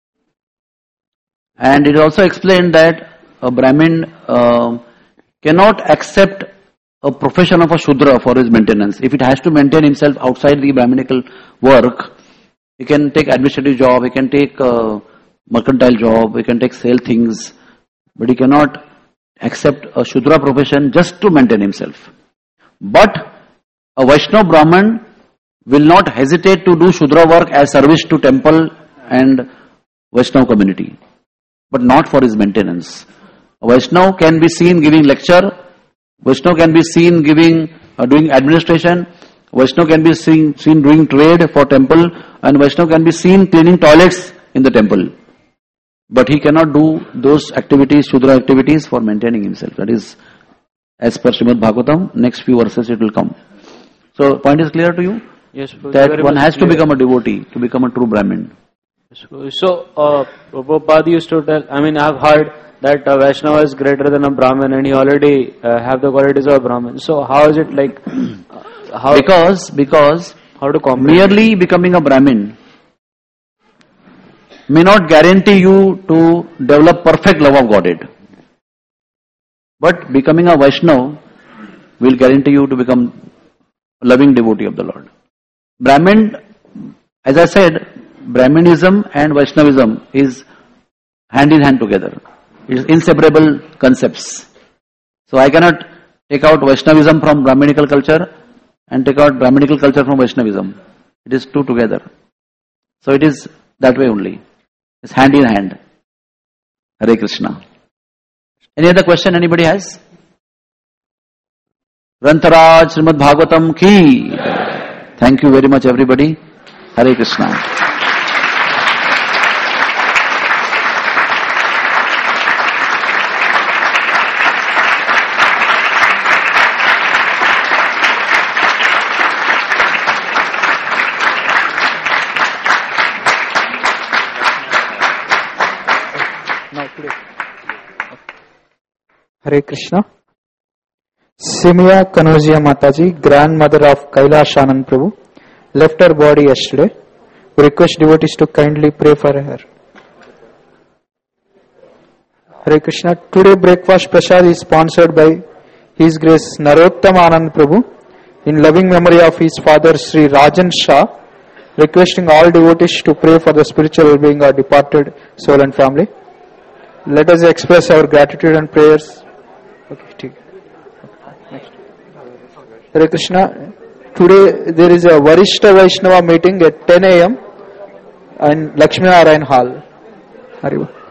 And it is also explained that a Brahmin cannot accept a profession of a Shudra for his maintenance. If it has to maintain himself outside the Brahminical work, he can take administrative job, he can take mercantile job, he can take sale things, but he cannot accept a Shudra profession just to maintain himself. But a Vaishnava Brahman will not hesitate to do Shudra work as service to temple and Vaishnava community, but not for his maintenance. A Vaishnava can be seen giving lecture, Vaishnava can be seen giving, doing administration, Vaishnava can be seen doing trade for temple, and Vaishnava can be seen cleaning toilets in the temple. But he cannot do those activities, Shudra activities, for maintaining himself. That is, as per Srimad Bhagavatam, next few verses it will come. So, point is clear to you? Yes, that one has to become a devotee, to become a true Brahmin. So, Prabhupada used to tell, I mean, I have heard that Vaishnava is greater than a Brahmin and he already have the qualities of a Brahmin. So, how is it like? Because how to compare? Merely becoming a Brahmin may not guarantee you to develop perfect love of Godhead. But becoming a Vaishnava will guarantee you to become a loving devotee of the Lord. Brahmin, as I said, Brahminism and Vaishnavism is hand in hand together. It is inseparable concepts. So I cannot take out Vaishnavism from Brahminical culture and take out Brahminical culture from Vaishnavism. It is two together. So it is that way only. It's hand in hand. Hare Krishna. Any other question anybody has? Rantaraj Srimad Bhagavatam ki. Thank you very much everybody. Hare Krishna. Hare Krishna. Simya Kanojia Mataji, grandmother of Kailash Anand Prabhu, left her body yesterday. We request devotees to kindly pray for her. Hare Krishna. Today breakfast prasad is sponsored by His Grace Narottam Anand Prabhu in loving memory of his father Sri Rajan Shah, requesting all devotees to pray for the spiritual well-being of departed soul and family. Let us express our gratitude and prayers. Okay, next. Hare Krishna. Today there is a Varishta Vaishnava meeting at 10 a.m. in Lakshmi Narayan Hall. Hare